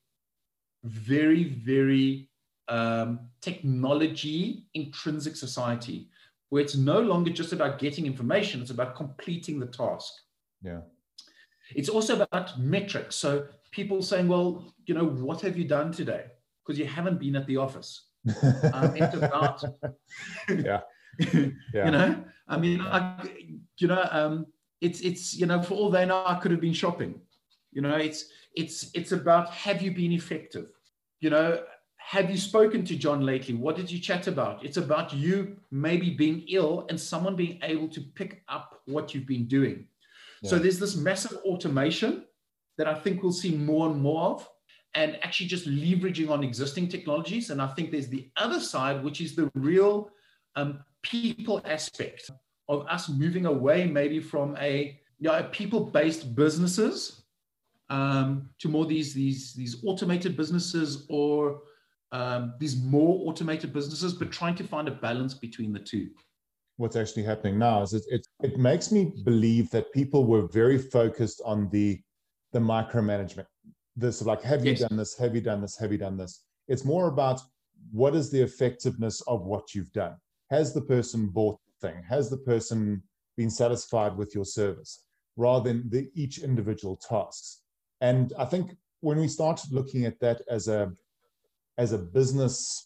[SPEAKER 3] very, very um, technology intrinsic society, where it's no longer just about getting information, it's about completing the task.
[SPEAKER 2] Yeah.
[SPEAKER 3] It's also about metrics. So people saying, well, you know, what have you done today? Because you haven't been at the office. Um, it's about,
[SPEAKER 2] yeah. yeah.
[SPEAKER 3] You know, I mean, I, you know, um, it's, it's, you know, for all they know, I could have been shopping. You know, it's, it's, it's about, have you been effective? You know, have you spoken to John lately? What did you chat about? It's about you maybe being ill and someone being able to pick up what you've been doing. Yeah. So there's this massive automation that I think we'll see more and more of, and actually just leveraging on existing technologies. And I think there's the other side, which is the real um, people aspect of us moving away maybe from a, you know, a people-based businesses um, to more these, these, these automated businesses, or um, these more automated businesses, but trying to find a balance between the two.
[SPEAKER 2] What's actually happening now is it, it, it makes me believe that people were very focused on the, the micromanagement. This, like, have you
[SPEAKER 3] Yes.
[SPEAKER 2] done this? Have you done this? Have you done this? It's more about what is the effectiveness of what you've done. Has the person bought the thing? Has the person been satisfied with your service, rather than the each individual tasks? And I think when we start looking at that as a as a business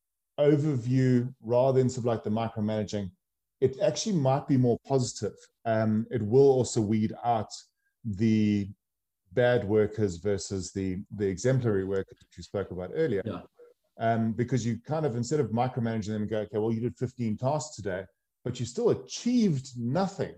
[SPEAKER 2] overview, rather than sort of like the micromanaging, it actually might be more positive. Um, it will also weed out the bad workers versus the the exemplary workers, which you spoke about earlier.
[SPEAKER 3] Yeah.
[SPEAKER 2] Um, because you kind of, instead of micromanaging them and go, okay, well, you did fifteen tasks today, but you still achieved nothing.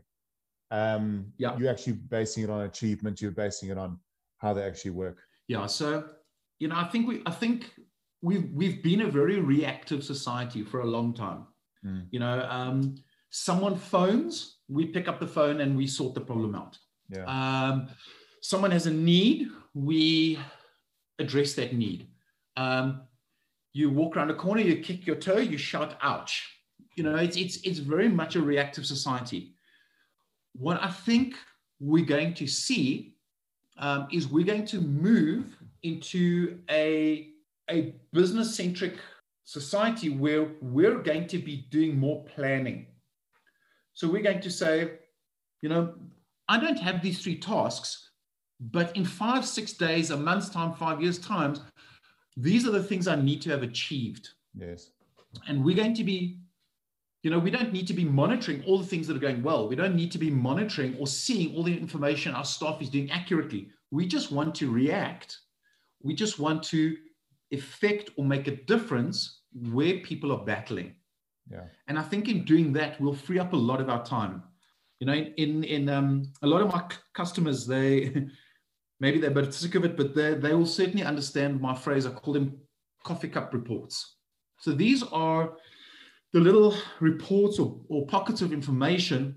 [SPEAKER 2] Um,
[SPEAKER 3] Yeah.
[SPEAKER 2] You're actually basing it on achievement. You're basing it on how they actually work.
[SPEAKER 3] Yeah. So, you know, I think we, I think we've we've been a very reactive society for a long time.
[SPEAKER 2] Mm.
[SPEAKER 3] You know, um, someone phones, we pick up the phone and we sort the problem out.
[SPEAKER 2] Yeah.
[SPEAKER 3] Um, someone has a need, we address that need. Um, you walk around a corner, you kick your toe, you shout, ouch. You know, it's, it's, it's very much a reactive society. What I think we're going to see um, is we're going to move into a, a business-centric society where we're going to be doing more planning. So we're going to say, you know, I don't have these three tasks, but in five, six days, a month's time, five years' time, these are the things I need to have achieved.
[SPEAKER 2] Yes.
[SPEAKER 3] And we're going to be, you know, we don't need to be monitoring all the things that are going well. We don't need to be monitoring or seeing all the information our staff is doing accurately. We just want to react. We just want to affect or make a difference where people are battling.
[SPEAKER 2] Yeah.
[SPEAKER 3] And I think in doing that, we'll free up a lot of our time. You know, in, in um, a lot of my c- customers, they, maybe they're a bit sick of it, but they, they will certainly understand my phrase. I call them coffee cup reports. So these are the little reports or, or pockets of information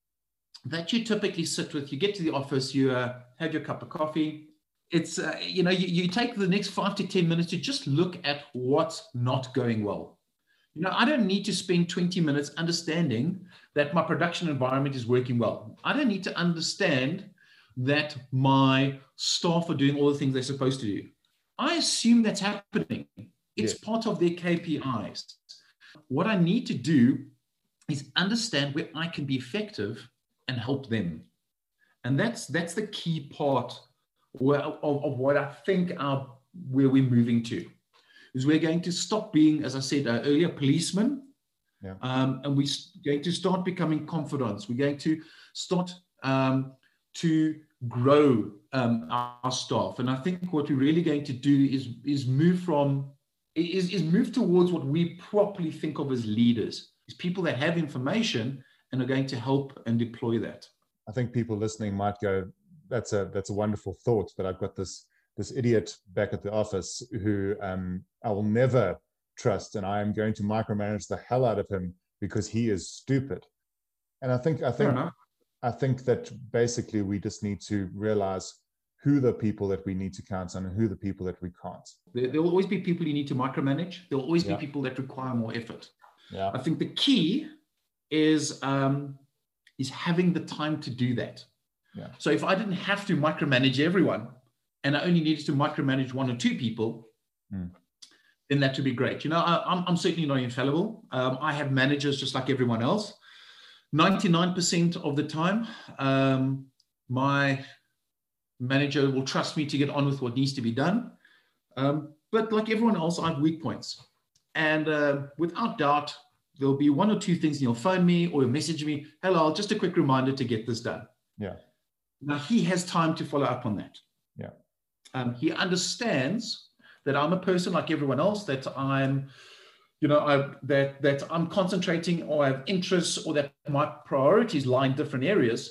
[SPEAKER 3] that you typically sit with. You get to the office, you uh, have your cup of coffee. It's, uh, you know, you, you take the next five to ten minutes to just look at what's not going well. You know, I don't need to spend twenty minutes understanding that my production environment is working well. I don't need to understand that my staff are doing all the things they're supposed to do. I assume that's happening. It's
[SPEAKER 2] Yes.
[SPEAKER 3] part of their K P Is. What I need to do is understand where I can be effective and help them. And that's that's the key part where, of, of what I think our, where we're moving to. Is we're going to stop being, as I said uh, earlier, policemen,
[SPEAKER 2] Yeah.
[SPEAKER 3] um, and we're going to start becoming confidants. We're going to start um, to grow um, our, our staff. And I think what we're really going to do is, is move from, is, is move towards what we properly think of as leaders, is people that have information and are going to help and deploy that.
[SPEAKER 2] I think people listening might go, that's a that's a wonderful thought, but I've got this this idiot back at the office who um, I will never trust, and I am going to micromanage the hell out of him because he is stupid. And I think I think I think that basically we just need to realize who the people that we need to count on and who the people that we can't.
[SPEAKER 3] There, there will always be people you need to micromanage. There will always
[SPEAKER 2] Yeah.
[SPEAKER 3] be people that require more effort.
[SPEAKER 2] Yeah.
[SPEAKER 3] I think the key is um, is having the time to do that.
[SPEAKER 2] Yeah.
[SPEAKER 3] So if I didn't have to micromanage everyone, and I only needed to micromanage one or two people,
[SPEAKER 2] mm.
[SPEAKER 3] then that would be great. You know, I, I'm, I'm certainly not infallible. Um, I have managers just like everyone else. ninety-nine percent of the time, um, my manager will trust me to get on with what needs to be done. Um, but like everyone else, I have weak points. And uh, without doubt, there'll be one or two things, and he'll phone me or he'll message me, hello, just a quick reminder to get this done.
[SPEAKER 2] Yeah.
[SPEAKER 3] Now, he has time to follow up on that.
[SPEAKER 2] Yeah.
[SPEAKER 3] Um, he understands that I'm a person like everyone else, that I'm, you know, I, that, that I'm concentrating or I have interests or that my priorities lie in different areas.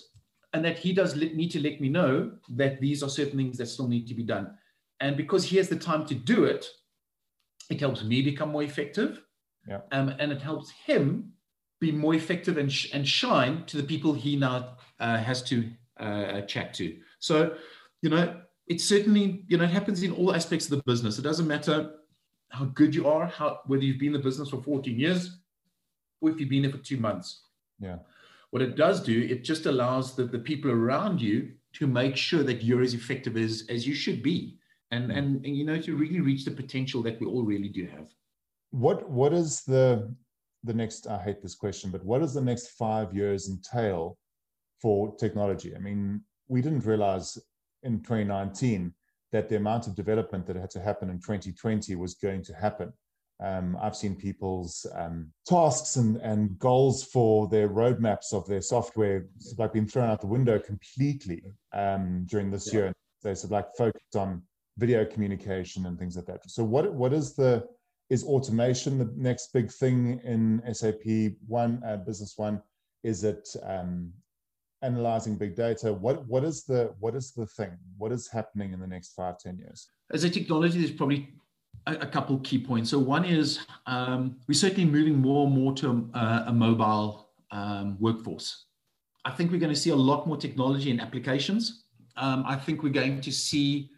[SPEAKER 3] and that he does let, need to let me know that these are certain things that still need to be done. And because he has the time to do it, it helps me become more effective.
[SPEAKER 2] Yeah.
[SPEAKER 3] Um, and it helps him be more effective and, sh- and shine to the people he now uh, has to uh, chat to. So, you know, it's certainly, you know, it happens in all aspects of the business. It doesn't matter how good you are, how whether you've been in the business for fourteen years or if you've been there for two months.
[SPEAKER 2] Yeah.
[SPEAKER 3] What it does do, it just allows the, the people around you to make sure that you're as effective as, as you should be. And,
[SPEAKER 2] Mm.
[SPEAKER 3] and, and, you know, to really reach the potential that we all really do have.
[SPEAKER 2] What What is the the next, I hate this question, but what does the next five years entail for technology? I mean, we didn't realize in twenty nineteen that the amount of development that had to happen in twenty twenty was going to happen. Um, I've seen people's um, tasks and, and goals for their roadmaps of their software like being thrown out the window completely um, during this
[SPEAKER 3] Yeah.
[SPEAKER 2] year. They sort of like focused on video communication and things like that. So what what is the is automation the next big thing in S A P One uh, Business One? Is it um, analyzing big data? What what is the what is the thing? What is happening in the next five, ten years?
[SPEAKER 3] As a technology, there's probably a, a couple key points. So one is um, we're certainly moving more and more to a, a mobile um, workforce. I think we're going to see a lot more technology and applications. Um, I think we're going to see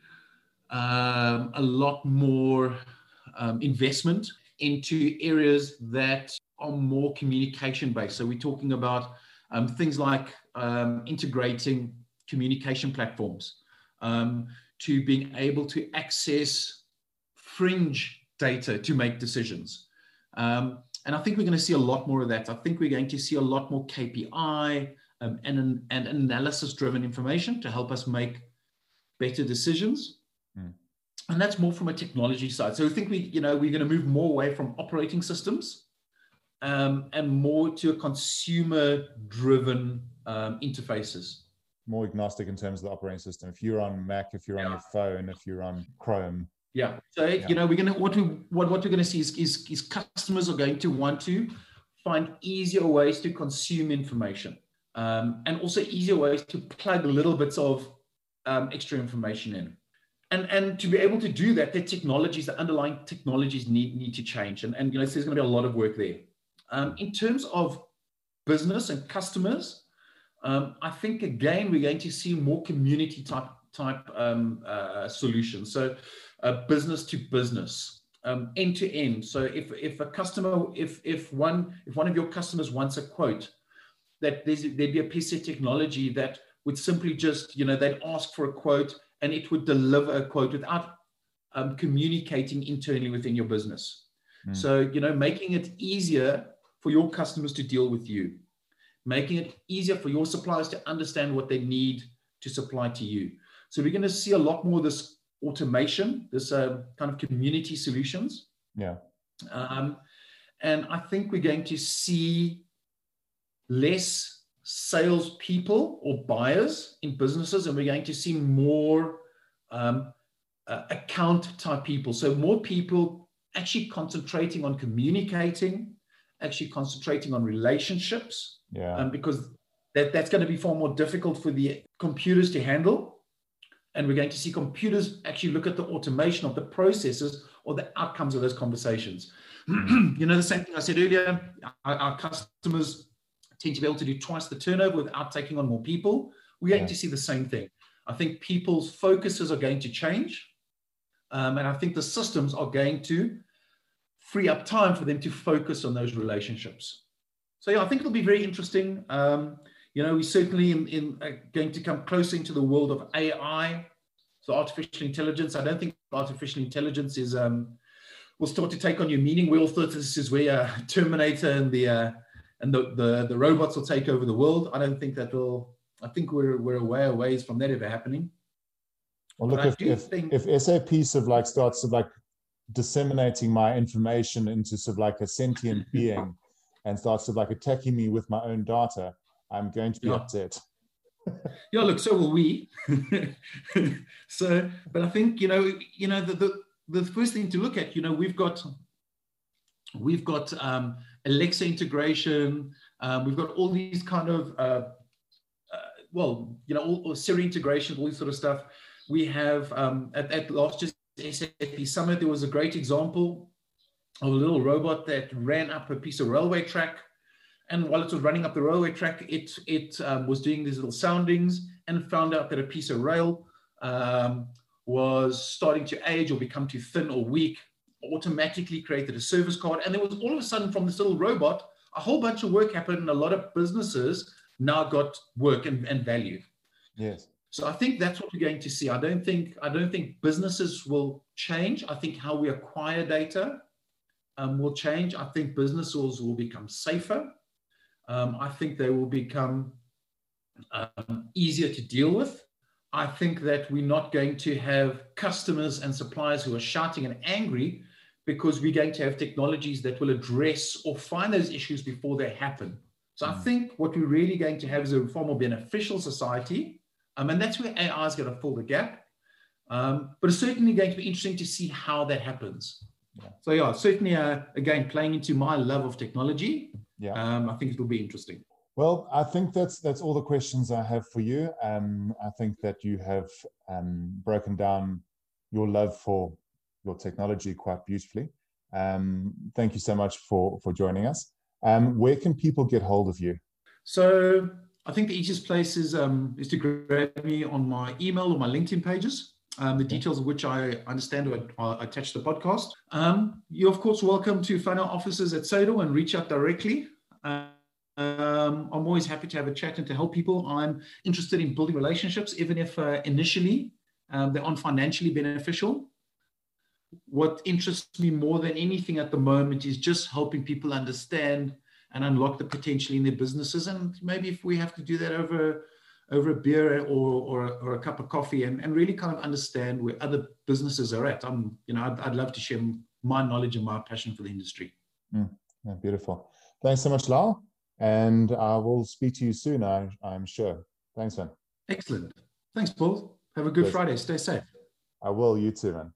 [SPEAKER 3] um, a lot more um, investment into areas that are more communication based. So we're talking about um, things like um, integrating communication platforms um, to being able to access fringe data to make decisions. Um, and I think we're going to see a lot more of that. I think we're going to see a lot more K P I um, and, and analysis-driven information to help us make better decisions. Mm. And that's more from a technology side. So I think we, you know, we're going to move more away from operating systems um, and more to a consumer-driven um, interfaces.
[SPEAKER 2] More agnostic in terms of the operating system. If you're on Mac, if you're on yeah. your phone, if you're on Chrome.
[SPEAKER 3] Yeah. So, yeah. you know, we're going to, what, we, what, what we're going to see is, is, is customers are going to want to find easier ways to consume information um, and also easier ways to plug little bits of um, extra information in. And, and to be able to do that, the technologies, the underlying technologies need, need to change. And, and you know, so there's going to be a lot of work there. Um, in terms of business and customers, um, I think, again, we're going to see more community type, type um, uh, solutions. So uh, business to business, um, end to end. So if, if a customer, if, if, one, if one of your customers wants a quote, that there's, there'd be a piece of technology that would simply just, you know, they'd ask for a quote and it would deliver a quote without um, communicating internally within your business. Mm. So, you know, making it easier for your customers to deal with you, making it easier for your suppliers to understand what they need to supply to you. So we're going to see a lot more of this automation, this uh, kind of community solutions.
[SPEAKER 2] Yeah.
[SPEAKER 3] Um, and I think we're going to see less salespeople or buyers in businesses, and we're going to see more um, uh, account type people. So more people actually concentrating on communicating, actually concentrating on relationships,
[SPEAKER 2] yeah.
[SPEAKER 3] um, because that, that's going to be far more difficult for the computers to handle. And we're going to see computers actually look at the automation of the processes or the outcomes of those conversations. Mm. You know, the same thing I said earlier, our, our customers tend to be able to do twice the turnover without taking on more people. We're going yeah. to see the same thing. I think people's focuses are going to change. Um, and I think the systems are going to free up time for them to focus on those relationships. So yeah, I think it'll be very interesting. Um, you know, we certainly in, in uh, going to come closer into the world of A I, so artificial intelligence. I don't think artificial intelligence is um, will start to take on new meaning. We all thought this is where uh, Terminator and the uh, and the, the the robots will take over the world. I don't think that will. I think we're we're a way away from that ever happening.
[SPEAKER 2] Well, look, if if, think, if S A P sort of like starts sort of like disseminating my information into sort of like a sentient being and starts sort of like attacking me with my own data, I'm going to be
[SPEAKER 3] yeah.
[SPEAKER 2] upset.
[SPEAKER 3] Yeah, look, so will we. So, but I think you know, you know, the, the the first thing to look at, you know, we've got we've got um, Alexa integration. Um, we've got all these kind of uh, uh, well, you know, all, all Siri integration, all this sort of stuff. We have um, at, at last year's S A P Summit, there was a great example of a little robot that ran up a piece of railway track. And while it was running up the railway track, it, it um, was doing these little soundings and found out that a piece of rail um, was starting to age or become too thin or weak, automatically created a service card. And there was all of a sudden from this little robot, a whole bunch of work happened and a lot of businesses now got work and, and value.
[SPEAKER 2] Yes.
[SPEAKER 3] So I think that's what we're going to see. I don't think, I don't think businesses will change. I think how we acquire data um, will change. I think businesses will become safer. Um, I think they will become um, easier to deal with. I think that we're not going to have customers and suppliers who are shouting and angry, because we're going to have technologies that will address or find those issues before they happen. So mm. I think what we're really going to have is a far more beneficial society. Um, and that's where A I is going to fill the gap. Um, but it's certainly going to be interesting to see how that happens. Yeah. So yeah, certainly, uh, again, playing into my love of technology, yeah. um, I think it will be interesting.
[SPEAKER 2] Well, I think that's that's all the questions I have for you. Um, I think that you have um, broken down your love for your technology quite beautifully. Um, thank you so much for, for joining us. Um, where can people get hold of you?
[SPEAKER 3] So I think the easiest place is, um, is to grab me on my email or my LinkedIn pages, um, the details of which I understand are, are attached to the podcast. Um, you're, of course, welcome to phone our offices at Sador and reach out directly. Uh, um, I'm always happy to have a chat and to help people. I'm interested in building relationships, even if uh, initially um, they aren't financially beneficial. What interests me more than anything at the moment is just helping people understand and unlock the potential in their businesses. And maybe if we have to do that over, over a beer or, or, or a cup of coffee, and, and really kind of understand where other businesses are at. I'm, you know, I'd, I'd love to share my knowledge and my passion for the industry.
[SPEAKER 2] Mm, yeah, beautiful. Thanks so much, Lyle. And I will speak to you soon, I, I'm sure. Thanks, man.
[SPEAKER 3] Excellent. Thanks, Paul. Have a good
[SPEAKER 2] yes.
[SPEAKER 3] Friday. Stay safe.
[SPEAKER 2] I will. You too, man.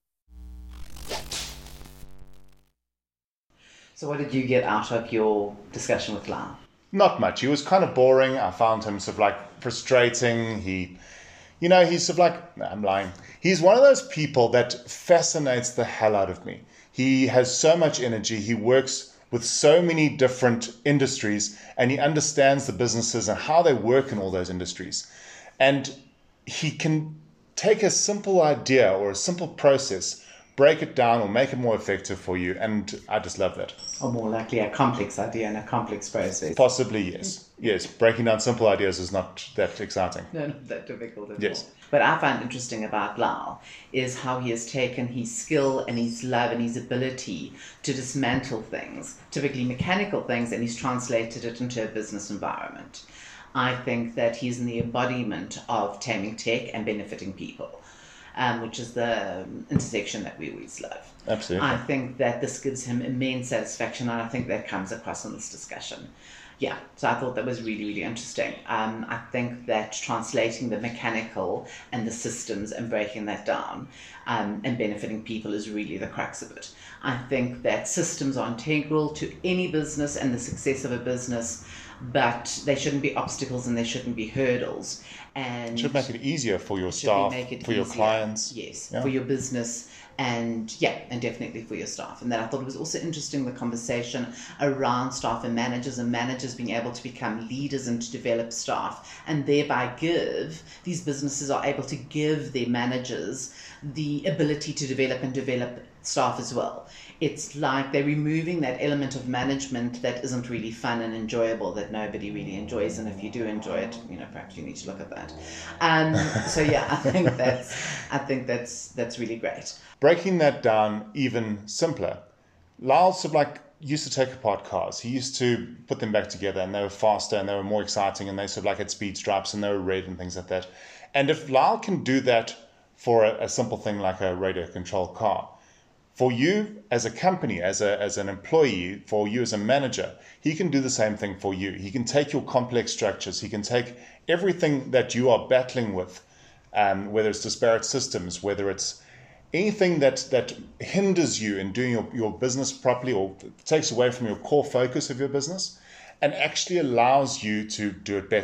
[SPEAKER 1] So what did you get out of your discussion with Lyle?
[SPEAKER 2] Not much. He was kind of boring. I found him sort of like frustrating. He, you know, he's sort of like, no, I'm lying. He's one of those people that fascinates the hell out of me. He has so much energy. He works with so many different industries, and he understands the businesses and how they work in all those industries. And he can take a simple idea or a simple process, break it down or make it more effective for you. And I just love that.
[SPEAKER 1] Or more likely a complex idea and a complex process.
[SPEAKER 2] Possibly, yes. Yes, breaking down simple ideas is not that exciting.
[SPEAKER 1] No, not that difficult at
[SPEAKER 2] yes.
[SPEAKER 1] all. What I find interesting about Lyle is how he has taken his skill and his love and his ability to dismantle things, typically mechanical things, and he's translated it into a business environment. I think that he's in the embodiment of taming tech and benefiting people. Um, which is the intersection that we always love.
[SPEAKER 2] Absolutely.
[SPEAKER 1] I think that this gives him immense satisfaction, and I think that comes across in this discussion. Yeah, so I thought that was really, really interesting. Um, I think that translating the mechanical and the systems and breaking that down um, and benefiting people is really the crux of it. I think that systems are integral to any business and the success of a business, but they shouldn't be obstacles and they shouldn't be hurdles. And
[SPEAKER 2] it should make it easier for your staff, for easier. your clients.
[SPEAKER 1] Yes,
[SPEAKER 2] yeah.
[SPEAKER 1] for your business, and yeah, and definitely for your staff. And then I thought it was also interesting, the conversation around staff and managers, and managers being able to become leaders and to develop staff, and thereby give, these businesses are able to give their managers the ability to develop and develop staff as well. It's like they're removing that element of management that isn't really fun and enjoyable, that nobody really enjoys. And if you do enjoy it, you know, perhaps you need to look at that. Um, so yeah, I think that's, I think that's, that's really great.
[SPEAKER 2] Breaking that down even simpler, Lyle sort of like used to take apart cars. He used to put them back together, and they were faster and they were more exciting, and they sort of like had speed stripes and they were red and things like that. And if Lyle can do that for a, a simple thing like a radio controlled car, for you as a company, as a as an employee, for you as a manager, he can do the same thing for you. He can take your complex structures. He can take everything that you are battling with, um, whether it's disparate systems, whether it's anything that, that hinders you in doing your, your business properly or takes away from your core focus of your business, and actually allows you to do it better.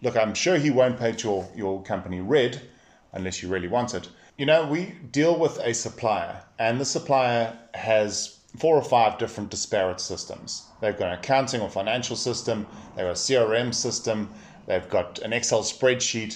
[SPEAKER 2] look, I'm sure he won't paint your, your company red unless you really want it. You know, we deal with a supplier, and the supplier has four or five different disparate systems. They've got an accounting or financial system, they've got a C R M system, they've got an Excel spreadsheet,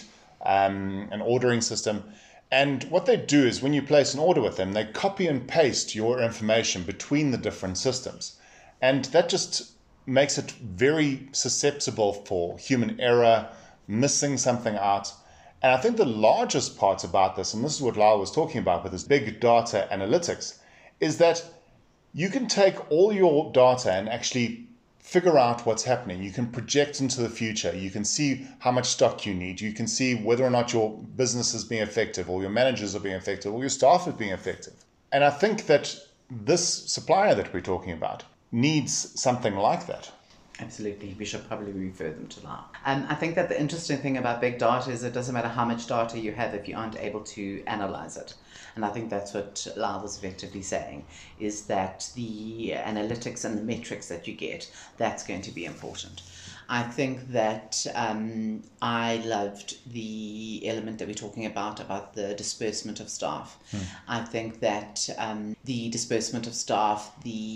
[SPEAKER 2] um, an ordering system. And what they do is when you place an order with them, they copy and paste your information between the different systems. And that just makes it very susceptible for human error, missing something out. And I think the largest part about this, and this is what Lyle was talking about with this big data analytics, is that you can take all your data and actually figure out what's happening. You can project into the future. You can see how much stock you need. You can see whether or not your business is being effective, or your managers are being effective, or your staff is being effective. And I think that this supplier that we're talking about needs something like that.
[SPEAKER 1] Absolutely. We should probably refer them to Lyle. Um, I think that the interesting thing about big data is it doesn't matter how much data you have if you aren't able to analyze it. And I think that's what Lyle was effectively saying, is that the analytics and the metrics that you get, that's going to be important. I think that um, I loved the element that we're talking about, about the disbursement of staff. Hmm. I think that um, the disbursement of staff,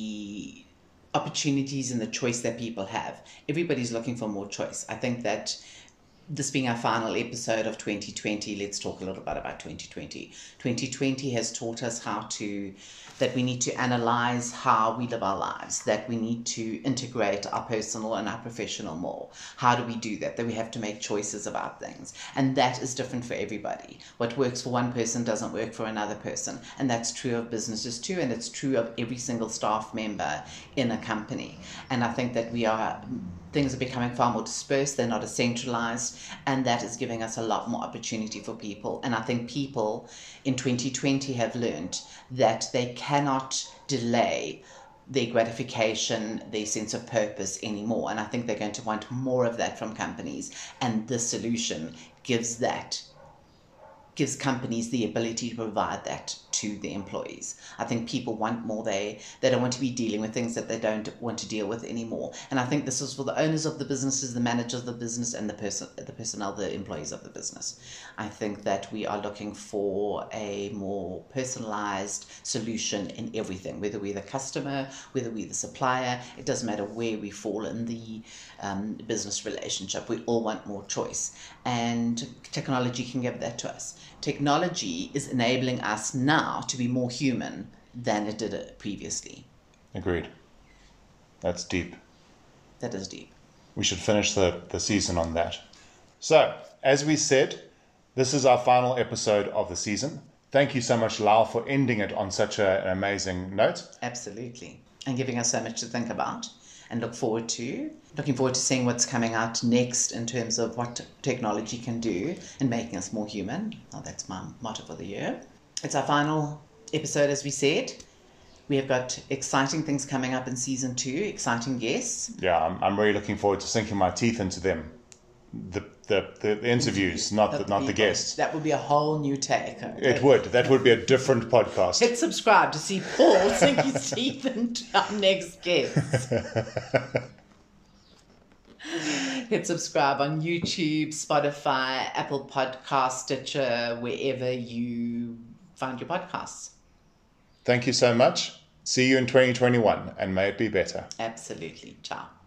[SPEAKER 1] the opportunities and the choice that people have. Everybody's looking for more choice. I think that this being our final episode of twenty twenty, let's talk a little bit about twenty twenty. twenty twenty has taught us how to, that we need to analyze how we live our lives, that we need to integrate our personal and our professional more. How do we do that? That we have to make choices about things. And that is different for everybody. What works for one person doesn't work for another person. And that's true of businesses too, and it's true of every single staff member in a company. And I think that we are, things are becoming far more dispersed, they're not as centralized, and that is giving us a lot more opportunity for people. And I think people in twenty twenty have learned that they cannot delay their gratification, their sense of purpose anymore. And I think they're going to want more of that from companies. And this solution gives that, gives companies the ability to provide that to the employees. I think people want more. They they don't want to be dealing with things that they don't want to deal with anymore. And I think this is for the owners of the businesses, the managers of the business, and the person, the personnel, the employees of the business. I think that we are looking for a more personalized solution in everything, whether we're the customer, whether we're the supplier. It doesn't matter where we fall in the um, business relationship. We all want more choice, and technology can give that to us. Technology is enabling us now to be more human than it did it previously.
[SPEAKER 2] Agreed. That's deep.
[SPEAKER 1] That is deep.
[SPEAKER 2] We should finish the, the season on that. So, as we said, this is our final episode of the season. Thank you so much, Lyle, for ending it on such a, an amazing note.
[SPEAKER 1] Absolutely. And giving us so much to think about and look forward to. Looking forward to seeing what's coming out next in terms of what technology can do in making us more human. Oh, that's my motto for the year. It's our final episode, as we said. We have got exciting things coming up in season two, exciting guests.
[SPEAKER 2] Yeah, I'm, I'm really looking forward to sinking my teeth into them. The the, the, the interviews, not the, the not the guests.
[SPEAKER 1] That would be a whole new take. Okay?
[SPEAKER 2] It would. That would be a different podcast.
[SPEAKER 1] Hit subscribe to see Paul sink his teeth into our next guest. Hit subscribe on YouTube, Spotify, Apple Podcasts, Stitcher, wherever you find your podcasts.
[SPEAKER 2] Thank you so much. See you in twenty twenty-one, and may it be better.
[SPEAKER 1] Absolutely. Ciao.